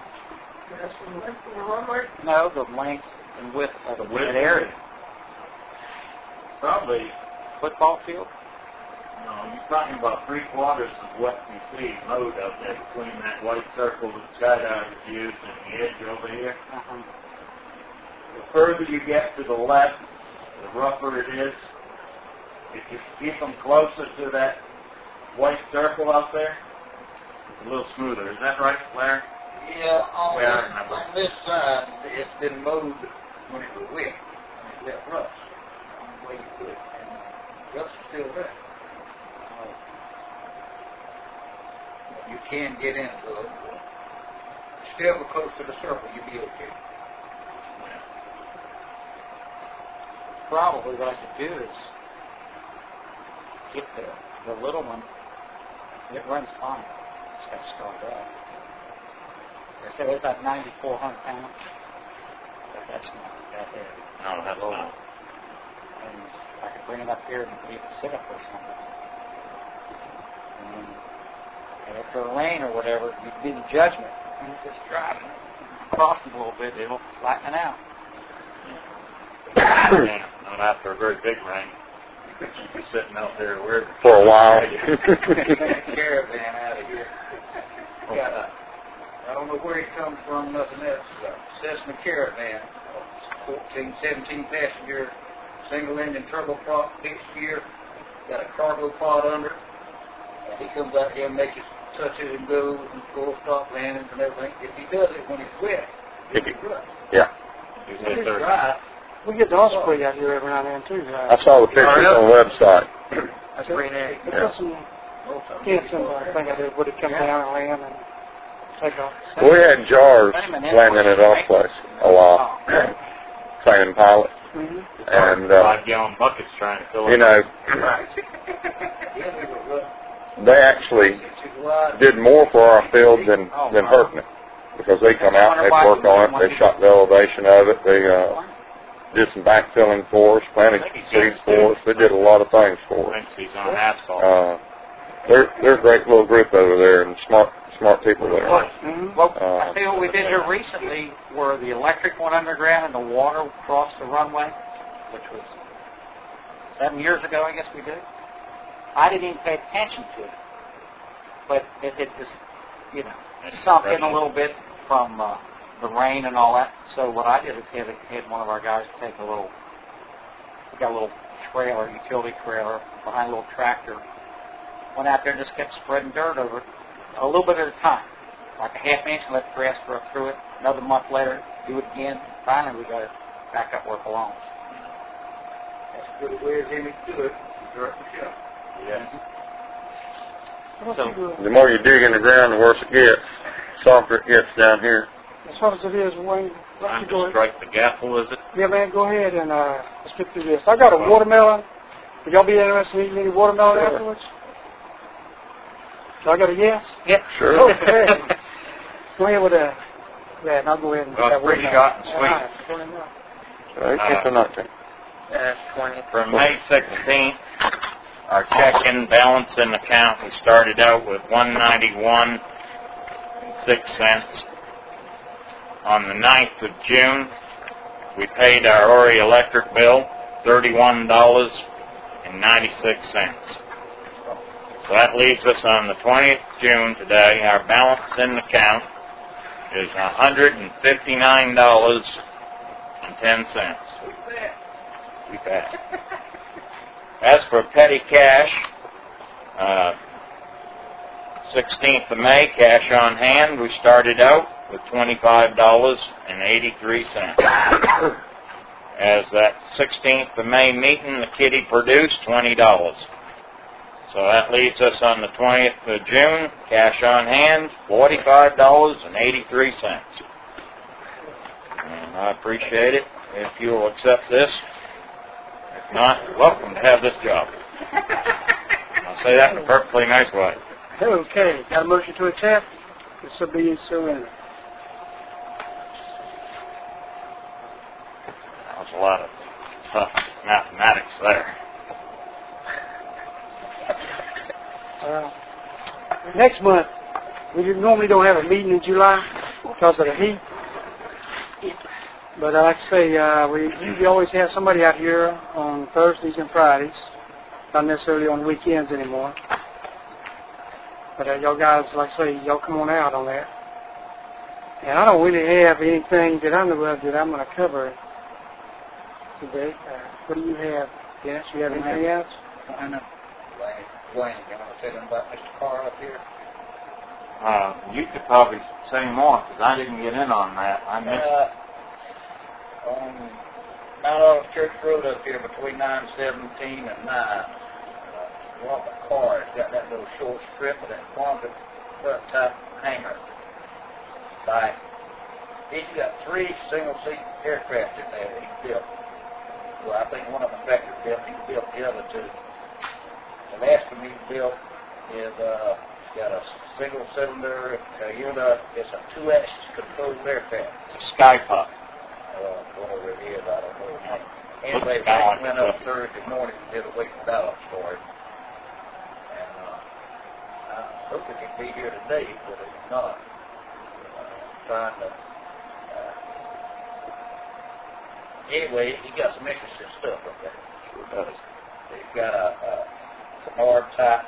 No, the length and width of the width? that area. Probably, Football field? no, you're talking about three quarters of what you see mowed up there between that white circle that skydivers used and the edge over here. Uh-huh. The further you get to the left, the rougher it is. If you keep them closer to that white circle out there, it's a little smoother. Is that right, Larry? Yeah, on, Yeah, I this, remember. on this side, it's been mowed when it was wet. When it left rust. On the way you put it. And rust is still there. Uh, you can get into it. Still be close to the circle, you'll be okay. Probably what I could do is get the, the little one. It runs fine. It's got to start up. I said it's about ninety-four hundred pounds. But that's not that heavy. No, that's not. And I could bring it up here and leave it sit up or something. And then and after a rain or whatever, you do the judgment. And just drive it across it a little bit, it'll flatten it out. Yeah, not after a very big rain. You're sitting out there where For a while. Caravan out of here. Got a, I don't know where it comes from, nothing else. Uh, Cessna Caravan, fourteen, seventeen passenger, single engine turboprop, fixed gear, got a cargo pod under. And he comes out here and makes his touches and goes and full stop landings and everything. If he does it when it's wet, If it's good. Yeah. you When say it's thirty. dry, we get the Osprey out here every now and then, too. I saw the pictures on the website. That's pretty neat. They Yeah. put some tents in there, I think I did, would it come down and land and take off. Well, we had jars landing at our place a lot, training pilots. Mm-hmm. And, uh, Five gallon buckets trying to fill it. you know, yeah, they were rough. they actually Six wide. did more for our field than, than hurting it. Because they come out and they work on it, they shot the elevation of it, they uh, did some backfilling for us, planted seeds for us, they did a lot of things for us. Thinks he's on asphalt. Uh, they're, they're a great little group over there and smart smart people there. Mm-hmm. Well, Uh, I tell you what we did here recently, where the electric went underground and the water crossed the runway, which was seven years ago, I guess we did. I didn't even pay attention to it, but it, it just, you know, sunk in a little bit from uh, the rain and all that. So what I did is had, had one of our guys take a little, we got a little trailer, utility trailer, behind a little tractor, went out there and just kept spreading dirt over it, a little bit at a time, like a half inch, and let the grass grow through it. Another month later, do it again. Finally, we got it back up where it belongs. That's a good way as any to do it. Dirt and shut. Yes. So, the more you dig in the ground, the worse it gets. Softer it gets down here. As far as it is, Wayne, let Time me go to ahead. strike the gavel, is it? Yeah, man, go ahead and uh, let's get through this. I got a watermelon. Would y'all be interested in eating any watermelon Sure. afterwards? So I got a yes? Yep. Sure. Okay. Go ahead with that. Yeah, and I'll go ahead and Well, have pretty watermelon. short and sweet. All right, go ahead now. eighteenth or nineteenth. Uh, twenty. From May sixteenth, our check-in balance in account, we started out with one ninety-one and six cents. On the ninth of June, we paid our Ori electric bill, thirty-one dollars and ninety-six cents. So that leaves us on the twentieth of June today. Our balance in account is one hundred fifty-nine dollars and ten cents. We bet. As for petty cash, uh, sixteenth of May, cash on hand, we started out with twenty-five dollars and eighty-three cents. As that sixteenth of May meeting, the kitty produced twenty dollars. So that leaves us on the twentieth of June, cash on hand, forty-five dollars and eighty-three cents. And I appreciate it if you'll accept this. If not, you're welcome to have this job. I'll say that in a perfectly nice way. Okay, got a motion to accept? This will be so in. That was a lot of tough mathematics there. Uh, next month, we normally don't have a meeting in July because of the heat. But uh, like I say, uh, we usually always have somebody out here on Thursdays and Fridays, not necessarily on weekends anymore. But uh, y'all guys, like I say, y'all come on out on that. And I don't really have anything that I know of that I'm going to cover today. Uh, what do you have, Dennis? You have anything else? I know. Wayne, Wayne, you want to say something about Mister Carr up here? Uh, you could probably say more because I didn't get in on that. I missed Uh, on Mount Olive Church Road up here between nine seventeen and nine, uh, Robert Carr has got that little short strip with that quantum front top hanger. By, he's got three single-seat aircraft in there that he's built. Well, I think one of them factory built. He built the other two. The last one he built is uh, got a single-cylinder Toyota. It's a two-axis controlled aircraft. it's a sky pup. Uh, whatever it is, I don't know. Looks Anyway, kinda like we went a up pup. Thursday morning and did a weight balance for him. And uh, I hope he can be here today, but if not, uh, trying to. Uh, anyway, he got some interesting stuff up there. Sure does. He's got a, a canard type.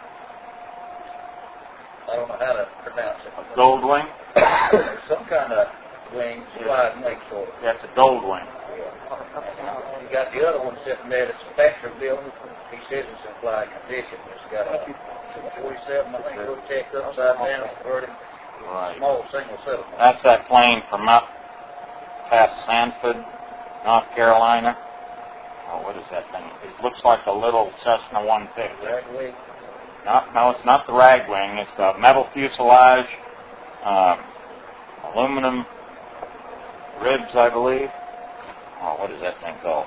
I don't know how to pronounce it. A gold wing? Some kind of wing, sliding wing sort of. That's a gold wing. You got the other one sitting there that's factory built. He says it's in flying condition. It's got a forty-seven, I think, Rotec upside down, converted, Right. small single settlement. That's that plane from up past Sanford, North Carolina. Oh, what is that thing? It looks like a little Cessna one fifty. Ragway. No, no, it's not the rag wing. It's a metal fuselage, um, aluminum ribs, I believe. Oh, what is that thing called?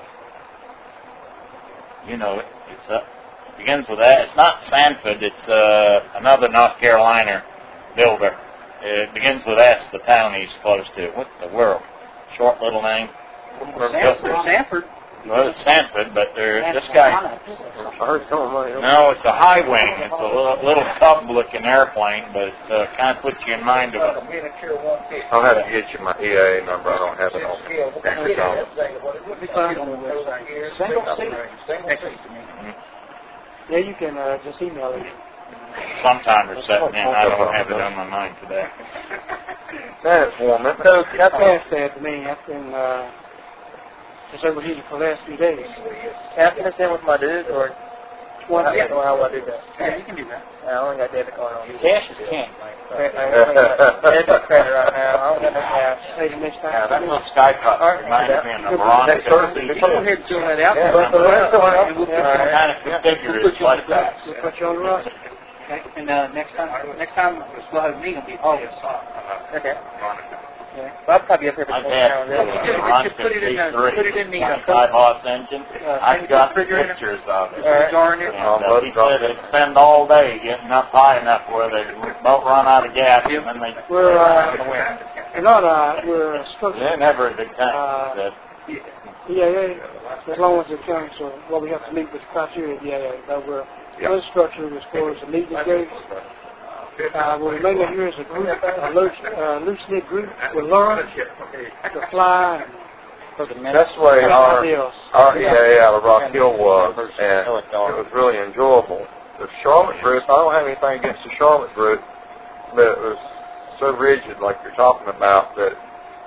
You know it. It's uh, it begins with that. It's not Sanford. It's uh, another North Carolina builder. It begins with S, the town he's close to. What the world? Short little name. Sanford. Sanford. Well, it's Sanford, but there, this guy. I heard some of my No, it's a high wing. It's a little, little cub-looking airplane, but it uh, kind of puts you in mind of Like it. a miniature one fifty. I'll have to get you my E A number. I don't have it on Yeah, we'll get me. that thing. What it looks like on the website here. Single seat. Single seat. Yeah, you can uh, just email it. Sometime it's setting in. I don't have it on my mind today. That's warm. That's So I passed that to me. I've been uh, just overheated for the last few days. After this in with my dude, or One, Yeah. so how will I do that? Yeah, you can do that. I only got debit card on. Cash is king. I only got debit credit right now. I don't got no cash. Maybe next time. Yeah, that little sky cut reminds me of Veronica. Next Thursday. Go ahead and fill that out. Yeah, but- but- but- but- And we'll put yeah. you Kind of configured it like that. We'll put you on the roster. Okay. And uh, next time, next time we'll have a meeting. It'll be August. Okay. Yeah. Well, I'll probably up here I've between had now and uh, then. You just Veronica put it in the- C three, put it in the, uh, anti-boss engine. Uh, I've got refrigerator. pictures of it. Put a jar in it. And uh, he said they'd spend all day getting up high enough where they both run out of gas and then they We're, uh, in the wind. we're not, uh, we're supposed They're to, never a big tank. Uh, He said. E A A, as long as it comes to, well, we have to meet with the criteria of E A A, but we're Yeah. unstructured as far as the meeting goes. Uh, we're mainly here as a group, a loose, uh, loose-knit group. We learn to fly and That's the way our, deals. our E A A out of Rock Hill was, and it was really enjoyable. The Charlotte group, I don't have anything against the Charlotte group, but it was so rigid, like you're talking about, that,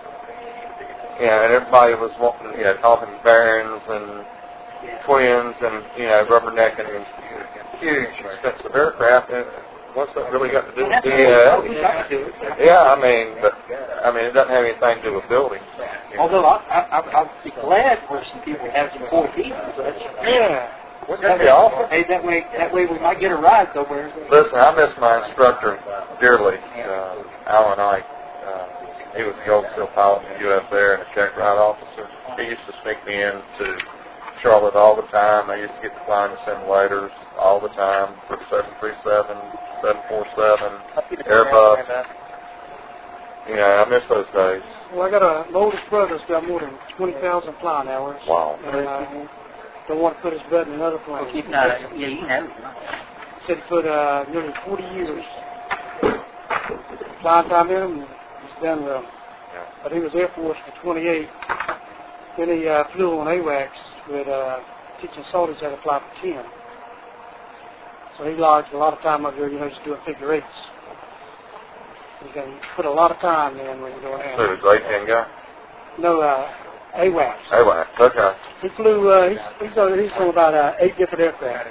you know, and everybody was wanting, you know, talking bearings and twins and, you know, rubbernecking and huge, expensive aircraft. And what's that really got to do with it? Yeah, yeah, I mean, but, I mean, it doesn't have anything to do with building. Although I, I, I, I'd be glad for some people to have some four pieces. Yeah. Wouldn't that be awesome? Hey, that way, that way we might get a ride somewhere. Listen, I miss my instructor dearly, uh, Alan Ike. Uh, he was the Gold Seal pilot in the U S Air and a check ride officer. He used to sneak me in to Charlotte all the time. I used to get to flying the simulators all the time for seven thirty-seven, seven forty-seven, Airbus. You know, I miss those days. Well, I got a, my oldest brother's got more than twenty thousand flying hours. Wow. And, uh, don't want to put his blood in another plane. Keep no, yeah, you know. Said he put uh, nearly forty years flying time in him, and he's done well. Yeah. But he was Air Force for twenty-eight. Then he uh, flew on AWACS with uh, teaching soldiers how to fly for ten. So he logged a lot of time up here, you know, just doing figure eights. You can put a lot of time in when you're doing that. So, the eighteen guy? No, uh, AWACS. Anyway, okay. He flew, uh, he's, he's, on, he's on about uh, eight different aircraft.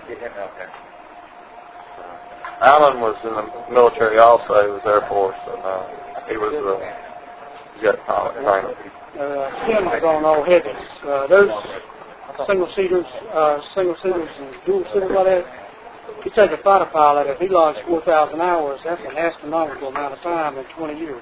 Alan was in the military also. He was Air Force, and uh, he was a jet pilot trainer. Uh, Tim was on all heavies. Uh, those single-seaters, uh, single-seaters and dual-seaters like that, you take a fighter pilot, if he logs four thousand hours, that's an astronomical amount of time in twenty years.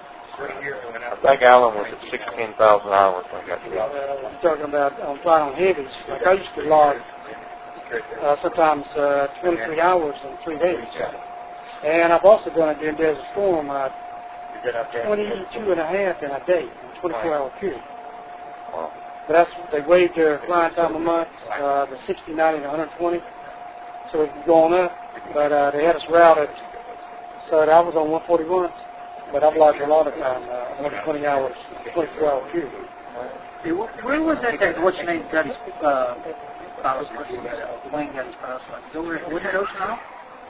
I think Alan was at sixteen thousand hours when he got to Uh, you're talking about on flying on heavies. Like I used to log uh, sometimes uh, twenty-three hours in three days. And I've also done it during Desert Storm, uh, twenty-two and a half in a day, in twenty-four hour period. Wow. But that's, they waived their flying time a month, uh, the sixty, ninety, and one hundred twenty. So it was going up, but uh, they had us routed. So that I was on one forty-one, but I've logged a lot of time, uh, one hundred twenty hours, twenty-four hour period. Hey, wh- where was that, that what's your name, got his, uh, pilot license? Wayne got his pilot license. Over at, was it Ocean Isle?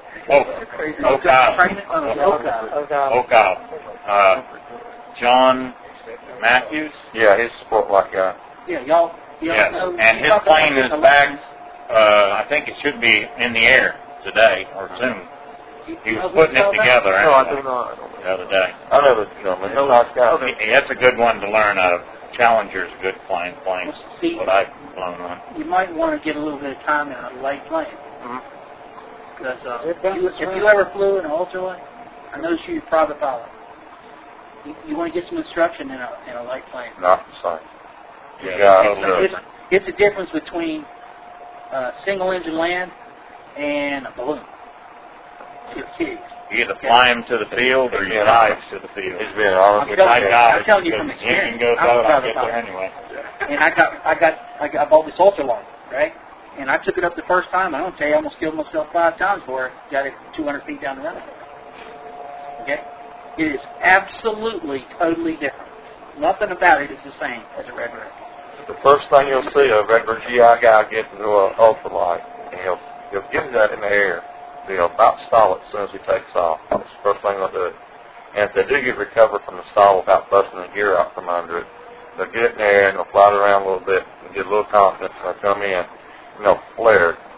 Oh, Ocala. Training? Oh, Ocala. Okay. Ocala. Uh, John Matthews? Yeah, he's a sport like guy. Yeah, y'all, y'all Yes, know. and his plane is back, uh, I think it should be in the air today or soon. He was putting it together No, I do actually, not. I don't know. the other day. I know the gentleman. He's a nice guy. He- That's a good one to learn out of. Challenger's a good plane, plane. See- What I've flown on. You might want to get a little bit of time in a light plane. Because uh, It if, you, bounces if around. you ever flew in an ultralight, I noticed you're a private pilot. You, you want to get some instruction in a, in a light plane. Not the same. Yeah, Yeah, totally It's, different. it's a difference between uh, single engine land and a balloon. It's kids. You either fly him to the field or you dive to the field. He's being honest. I'm Which I telling you- dive, I'm telling you because from the engine experience. goes I'm a out, I private get there pilot. anyway. And I got, I got, I got, I bought this ultralight, right? And I took it up the first time. I don't tell you, I almost killed myself five times for it. Got it two hundred feet down the runway. Okay? It is absolutely, totally different. Nothing about it is the same as a regular. The first thing you'll see a regular G I guy get into an ultralight, and he'll he'll get that in the air. He'll about stall it as soon as he takes off. That's the first thing they'll do. And if they do get recovered from the stall without busting the gear out from under it, they'll get it in the air and they'll fly it around a little bit and get a little confidence and they'll come in and they'll flare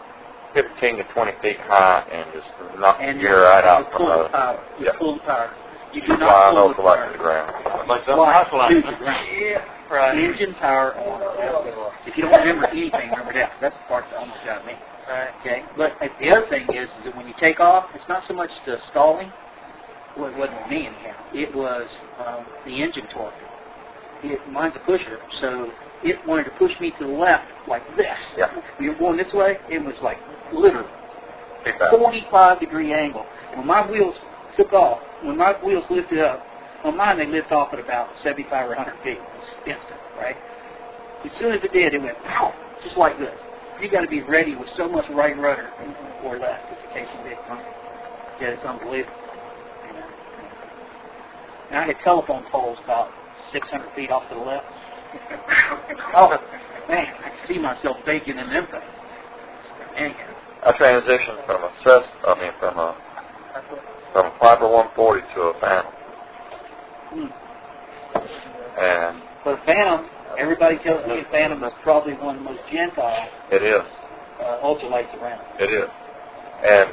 fifteen to twenty feet high and just knock the And gear right out you from pull the, the power. You yeah. pull the power. You do not flying pull over the like power. to the ground. Like Fly the to the ground. Yeah, right. Engine power on. If you don't remember anything, remember that. That's the part that almost got me. Right. Okay, but uh, the other thing is, is that when you take off, it's not so much the stalling. Well, it wasn't me anyhow. It was um, the engine torque. It, mine's a pusher, so it wanted to push me to the left like this. Yeah. When you're going this way, it was like literally Keep that. forty-five degree angle. When my wheels took off, when my wheels lifted up, on mine they lift off at about seventy-five or one hundred feet. It's instant, right? As soon as it did, it went pow, just like this. You got to be ready with so much right rudder or left, as the case may be. Yeah, it's unbelievable. You know. And I had telephone poles about six hundred feet off to the left. Oh, man, I can see myself baking in them things. Anyhow. I transitioned from a Cess, I mean from a from a Piper one forty to a Phantom, Hmm. and But a Phantom, everybody tells me a Phantom is probably one of the most gentile it is, uh, ultralights around. it is, and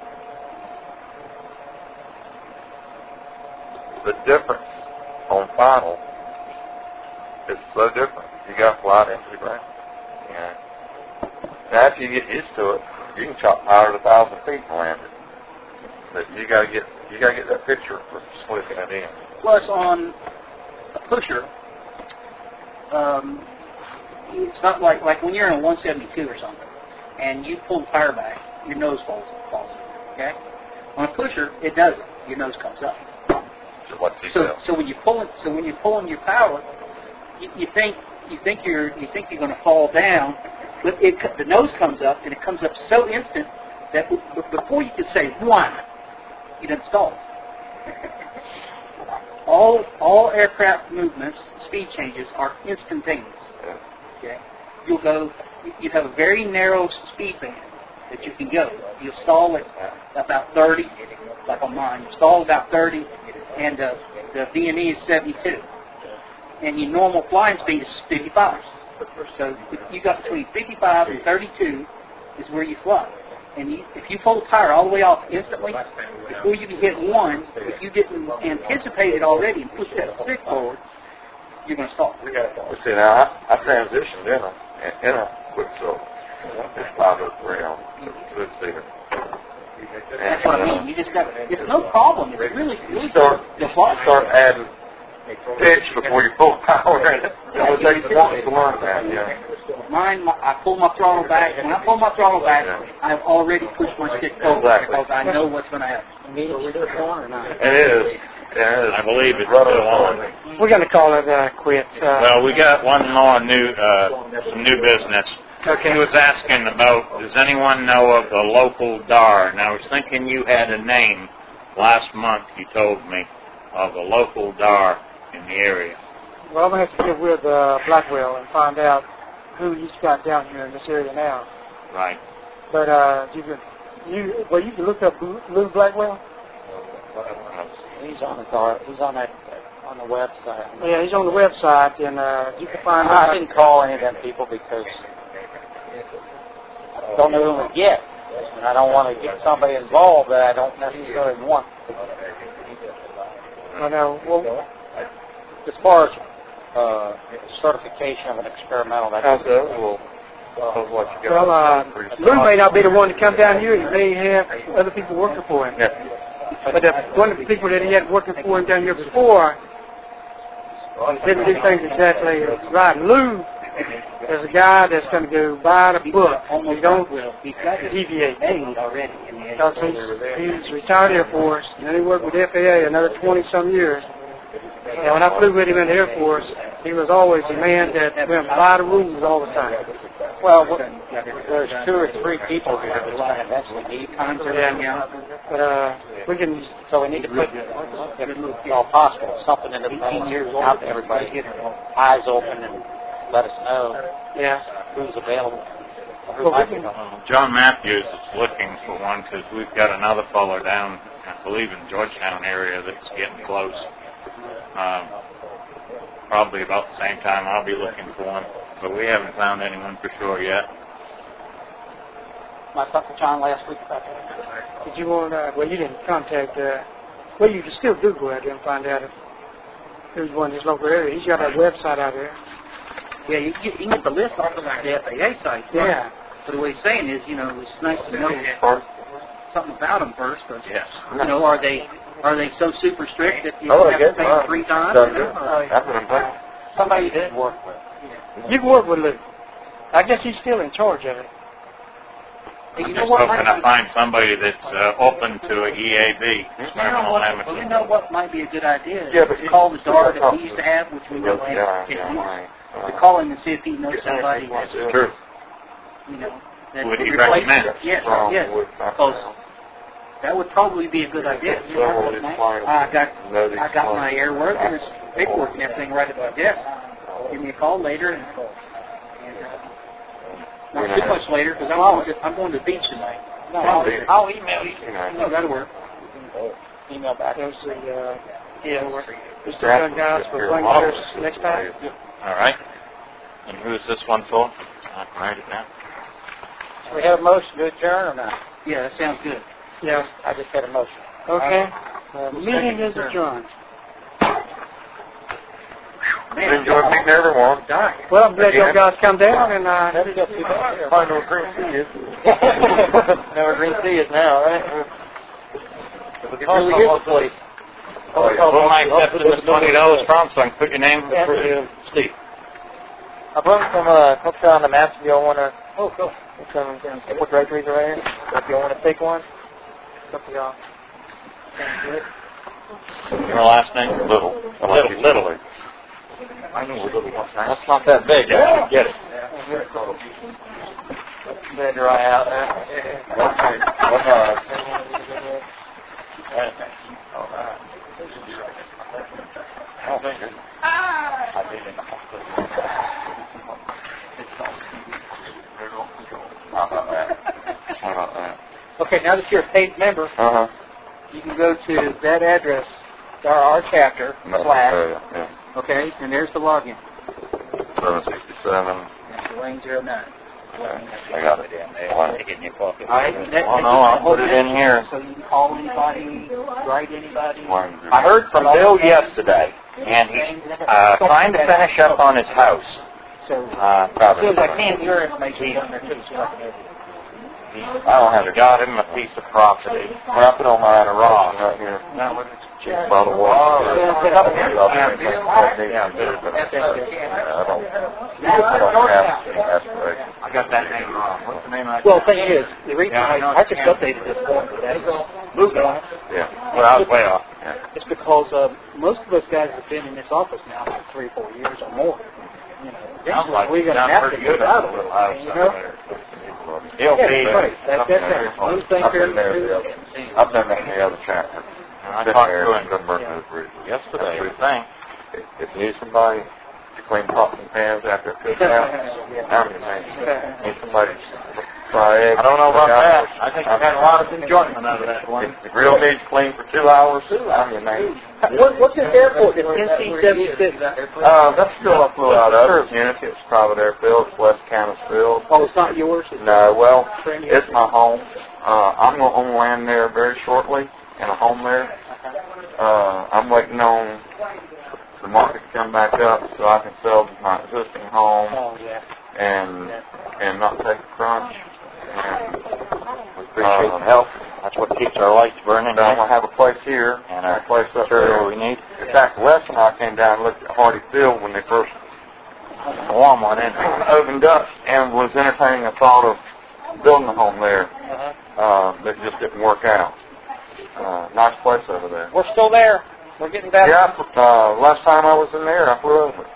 the difference on final is so different. You got to fly it into the ground. Yeah. Now, after you get used to it, you can chop power to a thousand feet and land it. But you got to get you got to get that picture for slipping it in. Plus, on a pusher, um, it's not like like when you're in a one seventy-two or something, and you pull the tire back, your nose falls falls. Okay. On a pusher, it doesn't. Your nose comes up. Just like you So said. so when you pull it, so when you're pulling your power, you, you think you think you're you think you're going to fall down, but it the nose comes up and it comes up so instant that b- b- before you can say one, it installs. all all aircraft movements, speed changes are instantaneous. Okay, you'll go. You have a very narrow speed band that you can go. You'll stall at about thirty, like on mine. You stall about thirty, and uh, the V and E is seventy-two. And your normal flying speed is fifty-five. So you got between fifty-five and thirty-two is where you fly. And you, if you pull the tire all the way off instantly, before you can hit one, if you didn't anticipate it already and push that stick forward, you're going to stall. Well, see, now I, I transitioned in a in a quick so it's five oh three on good seater. That's what I mean. You just got. It's no problem. It's really, really You start the you fly. start adding pitch before you pull power in it. It would take months to learn that. Yeah. Mine, my, I pull my throttle back. When I pull my throttle back, I have already pushed my stick forward Exactly. because I know what's going to happen. And it is. Yeah, it is. I believe it's still on. We're going to call it uh, quits. Uh, Well, we got one more new, uh, some new business. okay. He was asking about, does anyone know of the local D A R? And I was thinking you had a name last month, you told me, of a local D A R in the area. Well, I'm going to have to get with uh, Blackwell and find out who he's got down here in this area now. Right. But uh, you can, you well, you can look up Lou Blackwell. He's on the car. He's on that on the website. Yeah, he's on the website, and uh, you can find I out. didn't call any of them people because I don't know who to get, and I don't want to get somebody involved that I don't necessarily want. I know. Well, As far as uh, certification of an experimental, that's How's that? Well, uh, what you got? well, uh, Lou may not be the one to come down here. He may have other people working for him. Yeah. But the, one of the people that he had working for him down here before didn't do things exactly right. Lou is a guy that's going to go by the book. He don't He's got his deviate. names already in the Because he's, he's retired Air Force, and then he worked with F A A another twenty-some years. And when I flew with him in the Air Force, he was always a man that went by the rules all the time. well. what- There's two or three people here that that's what we need. Yeah. But uh, we can, So we need to put, if at all possible, something in the pages out to everybody, get eyes open and let us know yeah. who's available. Who Well, might we be can- available. John Matthews is looking for one because we've got another fellow down, I believe, in Georgetown area that's getting close. Um, probably about the same time I'll be looking for one, but we haven't found anyone for sure yet. I talked to John last week about that. Did you want, uh, well, you didn't contact, uh, well, you can still do go out there and find out if there's one in his local area. He's got a website out there. Yeah, you, you can get the list off of the F A A site. Yeah. But what he's saying is, you know, it's nice to know something about them first. But, Yes. you know, are they are they so super strict that you Oh, have they to pay get- them three times? That's You know? That's what I'm saying. Somebody you did work with. You can work with Lou. I guess he's still in charge of it. Hey, I'm you know just what hoping might to find somebody that's uh, open to a E A B. You know what, well, you know what might be a good idea? Yeah, but to you- call the dart you- that we used to have, which we know Yeah, have. yeah, right. To call him and see if he knows somebody that's, True. you know, that Would he replace- recommend? Yes, Wrong yes. with that. Because that would probably be a good idea. So it's fine. I got No, these I got my fine. airworthiness paperwork and everything right at my desk. Give me a call later and, and uh, not too much later because I'm going to I'm going to the beach tonight. No, I'll, I'll email you. You know. No, that'll work. Email back. There's the, uh, yeah, Mister Draft Young guys for your blank model. letters next time. All right. And who is this one for? I can write it now. We have a motion to adjourn or not? Yeah, that sounds good. Yeah. I just had a motion. Okay. Uh, Meeting is adjourned. Man, Enjoy meeting everyone. Well, I'm glad you guys come down and, uh, That is up to you. I know what Green Sea is. Know where Green Sea is now, right? It really is a place. Oh, yeah. Who am I accepting this twenty dollars from so I can put your name for you, Steve? I brought some uh, clips on the maps if y'all want to. Oh, cool. Some, some simple directories are right here. So if you want to take one, it's up to y'all. Your last name? Little. Little, little. I know where Little was. That's not that big. I should get it. They dry out there. Okay. Well, All right. I don't think it. I did in the hospital. How about that? How about that? Okay, now that you're a paid member, Uh-huh. you can go to that address, our, our chapter, slash, Uh, yeah. okay, and there's the login. seven sixty-seven. That's the lane zero nine. I got it. One. Get in your pocket. All right, that, Oh, no, I'll put it in here. So you can call anybody, write anybody. One. I heard from Bill yesterday, and he's uh, trying to finish up on his house. So Uh, as soon as I can, your information is on there too. So I can He, I don't have it. Got him a piece of property. When I put on my rock right here. Cheap bottle of water. Yeah, I don't. I don't have any aspirations. I got that name wrong. What's the name of that? Well, the thing is, the reason Yeah, I I, know I it's just county. updated this form today, moved on, Yeah. Well, I was way off. it's because uh, most of us guys have been in this office now for three, four years or more. You know, Sounds like we're he's going to done have to pretty get good out on of the it. little house You out know? there. He'll Yeah, be right. That's that's it. Those things I've are been there the other. I've done that in the other chapter. I Been talked there to in him Good Burton Bridge. yesterday, I think. If if you need somebody to clean pots and pans after it cooks out, I'm your man. Need somebody to fry eggs. I don't know about cook out. that. I think I've had a lot of enjoyment out of that one. If the grill needs clean for two hours, I'm your man. What, what's this airport? It's N C seventy-six. Uh, that's still I flew out of. It's Unity. It's private airfield. It's West Canisfield. Oh, it's not yours? It's No, well, it's my home. Uh, I'm going to own land there very shortly, and a home there. Uh, I'm waiting on the market to come back up so I can sell my existing home Oh, yeah. and and not take a crunch. And We appreciate the help. That's what keeps our lights burning. But I'm going to have a place here And and our a place up material there. we need. In fact, Wes and I came down and looked at Hardy Field when they first A warm one, isn't it? opened up and was entertaining the thought of building a home there. Uh-huh. Uh, that just didn't work out. Uh, nice place over there. We're still there. We're getting better. Yeah, uh, last time I was in there, I flew over it.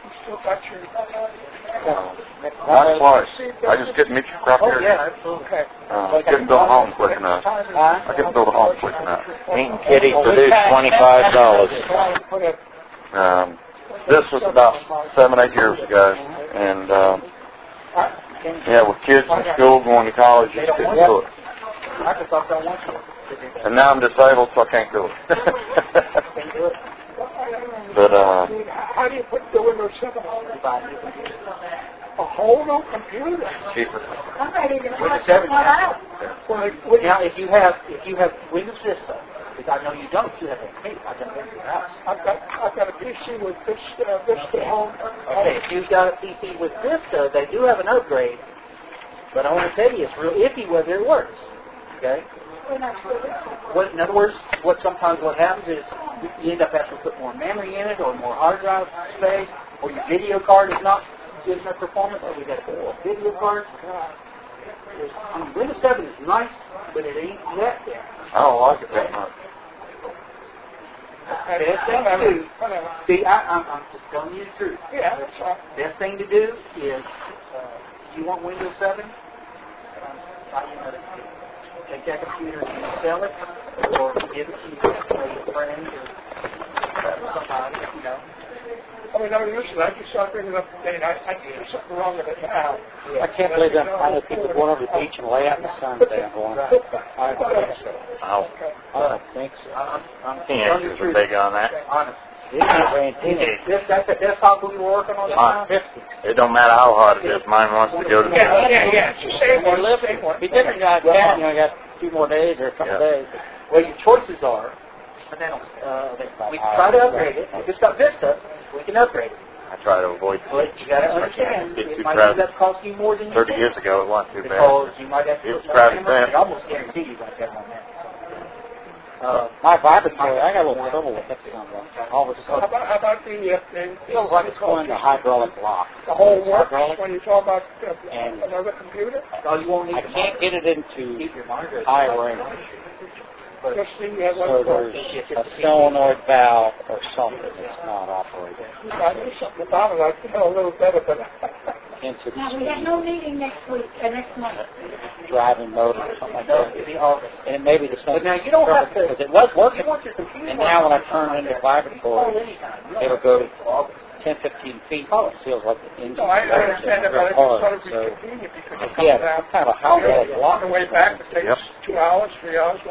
Uh, nice place. I just couldn't meet you crop Oh, here. yeah, absolutely. Okay. Uh, I couldn't build a home quick enough. Huh? I couldn't build a home quick enough. Meat and Kitty produced twenty-five dollars. Um, this was about seven, eight years ago, and uh, yeah, with kids in school going to college, you just couldn't do it. Microsoft don't want you. And now I'm disabled, so I can't do it. But uh, How do you put the Windows seven on? A whole new computer. Cheaper. I'm ready to Windows watch seven. what out. Well, it- Now, if you have if you have Windows Vista, because I know you don't, you have a P C. I've done it for your house. I've got I've got a P C with this uh, Vista Home. Okay, if you've got a P C with Vista, they do have an upgrade, but I want to tell you, it's real iffy whether it works. Okay. We're not sure this one. What, in other words, what sometimes what happens is you end up having to put more memory in it or more hard drive space, or your video card is not good enough performance, so we got to put more video card. I mean, Windows seven is nice, but it ain't that good. I don't like it that much. Best thing to do, see, I, I'm, I'm just telling you the truth. Yeah, that's right. Best thing to do is, uh, you want Windows seven, um, you know, take that computer and sell it, or give it to a friend or somebody, you know. I mean, I mean, listen, I just started bringing up the date. I, I think there's something wrong with it now. I can't believe that I know people going over the beach and lay out in the sun today. I'm going, I don't think so. I'll, I don't think so. I'm, I'm telling you the teenagers are truth. big on that. Honest. It's not very intense. This, that's a desktop we were working on this Hot. time? It don't matter how hot it is. Mine wants to go to Yeah, bed. yeah, yeah. It's the same one. Live, Same one. be different guys down. You know, got a few more days or a couple Yeah. days. Well, your choices are, uh, we can try to upgrade it. If it's got Vista, we can upgrade it. I try to avoid But you got to understand, Get it too might end crowded. up costing you more than you Thirty think. years ago, it wasn't too bad. Because you might have to It's put more crowded memory. then. I almost guarantee you might have on that. Uh, My vibratory, I got a little trouble with that somewhat. All of a How sudden, about, how about the, uh, the, it feels like it's going to hydraulic lock. the whole works Hydraulic. when you talk about uh, And- another computer? oh, you won't need I the can't monitor. get it into Keep your monitor. high range. Just see, you have So one. there's a solenoid valve or something that's not operating. I knew something about it. I feel a little better, but Hence it's Now, we have no meeting next week, uh, next month. driving motor or something like No, that. it'll be August. And it may be the same. But now you don't have to. Because it was working. You want your computer. And now when I turn it into call vibratory, anytime. You don't it'll have to go wait till August. ten, fifteen feet. It feels like the engine. no, I I understand that, but I just thought hard. it would be So, convenient because it comes yeah, down. it's kind of a hydraulic On lock. the way back, it takes Yep. two hours, three hours.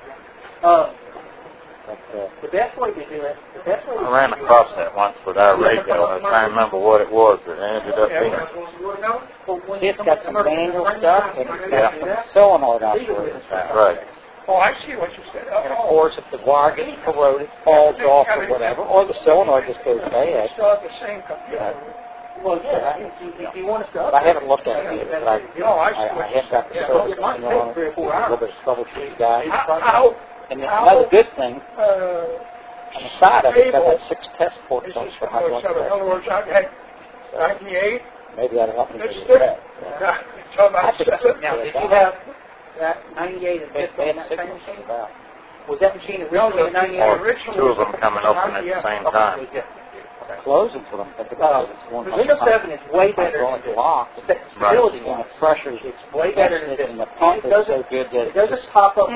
Uh, But, uh, the best way to do it, the best way to I ran do it- across that once with our radio. I was trying to remember what it was that ended up being. it's got some manual stuff and it's got some Yeah. solenoid operated valve. Right. Oh, I see what you said. And of Oh, course, if the wire gets corroded, falls off or whatever, or the solenoid just goes you bad. still have the same computer. Well, yeah, if you, if you want us to But I upgrade haven't looked at it yet. But I, Oh, I I, see I what have got the Yeah, service it might manual on take three or it, four a little hours. bit of troubleshooting guide. How, how, And then another good thing, uh, on the side of it, it's got that six test ports is on this it for Windows hydraulic seven? In pressure. other words, I had ninety-eight, Maybe that'll help me this with thing. that. So about I could- seven. Now, did you have that ninety-eight and They Vista they on had that same signals machine? about. Was that machine originally a ninety-eight? Or two of them coming open at the same time. Closing for them. Think Uh, about it. It's one Windows seven is way better than hydraulic this. lock. The stability And on the it. pressure's It's way better than this. and the pump It is doesn't, so good that it doesn't pop up all the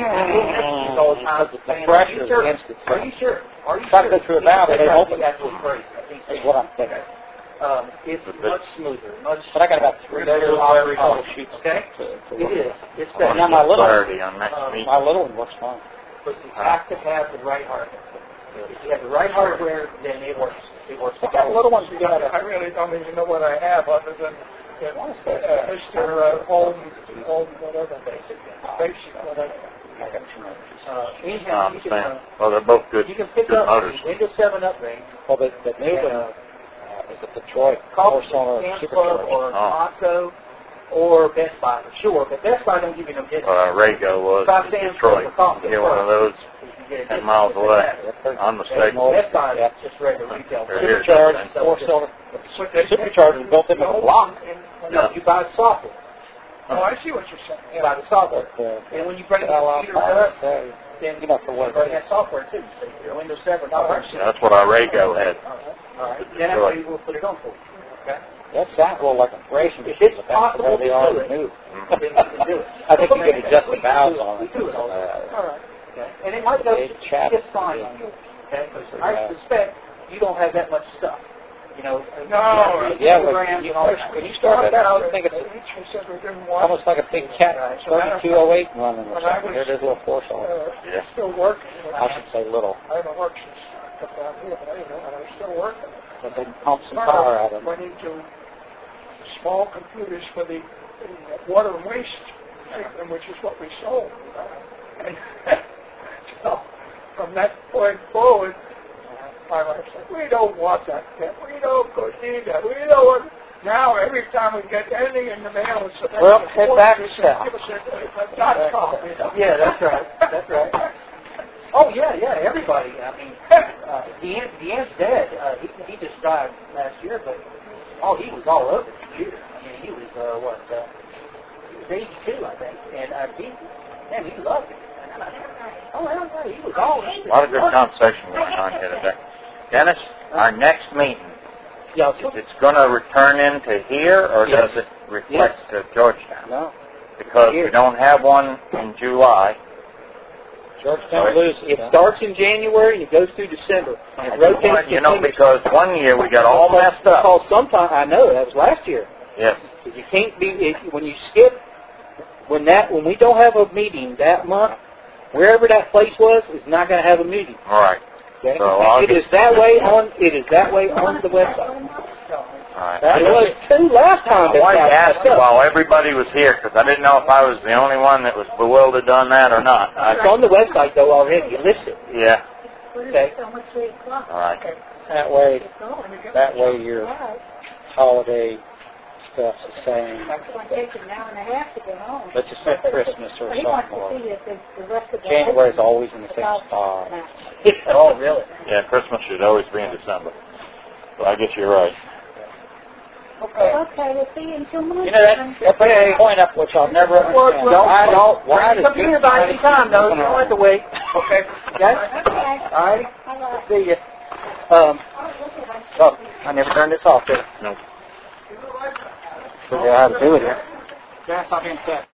time. the saying, pressure "Are you is sure? against it. Are you sure? Are you Try sure? to go through a valve, it ain't That's open. absolutely crazy. is what I'm thinking. Um, it's much smoother, much. But I got about three better little operating. troubleshoots. Okay? To, to It look is. at. It's I better. want Now, my some little- clarity on next Um, meeting. My little one works fine. But you have to have the right hardware. If you have the right hardware, then it works. It works. I got little ones that got I a really don't even know what I have other than uh, uh, Mister Uh, Home, Home, whatever, basic, basic, whatever. I got two others. Uh, I anyhow, you can, understand. uh, Well, they're both good, you can good pick up motors. the Windows seven upgrade. Well, the, the new and, one uh, uh, is a Detroit call four cylinder Sam's Club supercharged. or Oh. Costco or Best Buy for sure, but Best Buy don't give you no discount. Uh, Rago was Try in Sam's Detroit. Club or Costco Get one of those You can get a ten discount miles with away. that. Unmistakable. Best Buy Yeah. is just regular retail. There it is. Supercharged four cylinder supercharger is built into the block. No, you buy the software. Oh, I see what you're saying. You buy the software. But, uh, And when you bring the well, I'll computer find up, it, so, then you know, for you what bring it is. that software too. So your Windows seven. Oh, I see. That's what our Rago had. All right. Then after you will put it on for you. Okay. That sounds a little like a racing If machine, it's but that's the way possible they to are do it, new. then you can do it. I think you Okay. can adjust the We can valves do it. on We it. do it all. Uh, All right. Okay. And it might go They chat. just fine on you. Okay. Because I suspect you don't have that much stuff. You know. No. Yeah, but programs you, and all that. when you start that out, I think it's Each said we didn't want almost like a big cat thirty-two oh eight running or When I something. was- There's a little four cylinder. uh, Yeah. still working. I should say little, I haven't worked since I got down here, but I, you know, and I'm still working. but they can pump some power out of We them. need to small computers for the, the water and waste treatment, which is what we sold. And so from that point forward, my wife said, we don't want that yet. We don't go need that. We don't want. Now every time we get anything in the mail, it's a Well, head back south. give us a, a dot com. You know? Yeah, that's right. That's right. Oh yeah, yeah. Everybody. I mean, uh, Deanne, Deanne's dad. Uh, he he just died last year, but oh, he was all over the computer. I mean, he was uh, what? Uh, he was eighty-two, I think, and uh, he, man, he loved it. And I, oh, hell yeah, he was all over it. A lot of good conversation going on here today. Dennis, our next meeting, Yeah, is it going to return into here, or Yes. does it reflect Yes. to Georgetown? No. Because Here. we don't have one in July. Georgetown loses. It starts in January and it goes through December. And it rotates. You know, because one year we got all messed up. Because sometimes I know that was last year. Yes. You can't be if, when you skip when that when we don't have a meeting that month, wherever that place was is not going to have a meeting. All right. Okay? So I'll it get- is that way on it is that way on the website. All right. That was too last time. I that wanted to got ask messed you up. while everybody was here, because I didn't know if I was the only one that was bewildered on that or not. It's I, on the website though already. Listen. yeah. Okay. Almost three o'clock. All right. That way, It's going. that way your Right. holiday stuff's the same. It's going to take an hour and a half to get home. Let's just say Christmas or He wants to something. see if the, the rest of the January's always in the same About- spot. Nah. Oh, really? Yeah, Christmas should always be in December. But I guess you're right. Okay. Okay, we'll see you in two months. You know, that, that brings a point up which I'll never understand. Don't- I don't. Why Bring does some beer by any time, though. You don't have to wait. Okay? Okay? Okay. All right? Bye-bye. See you. Um, oh, I never turned this off, did I? No. Figure out how to do it here. Gas off in set.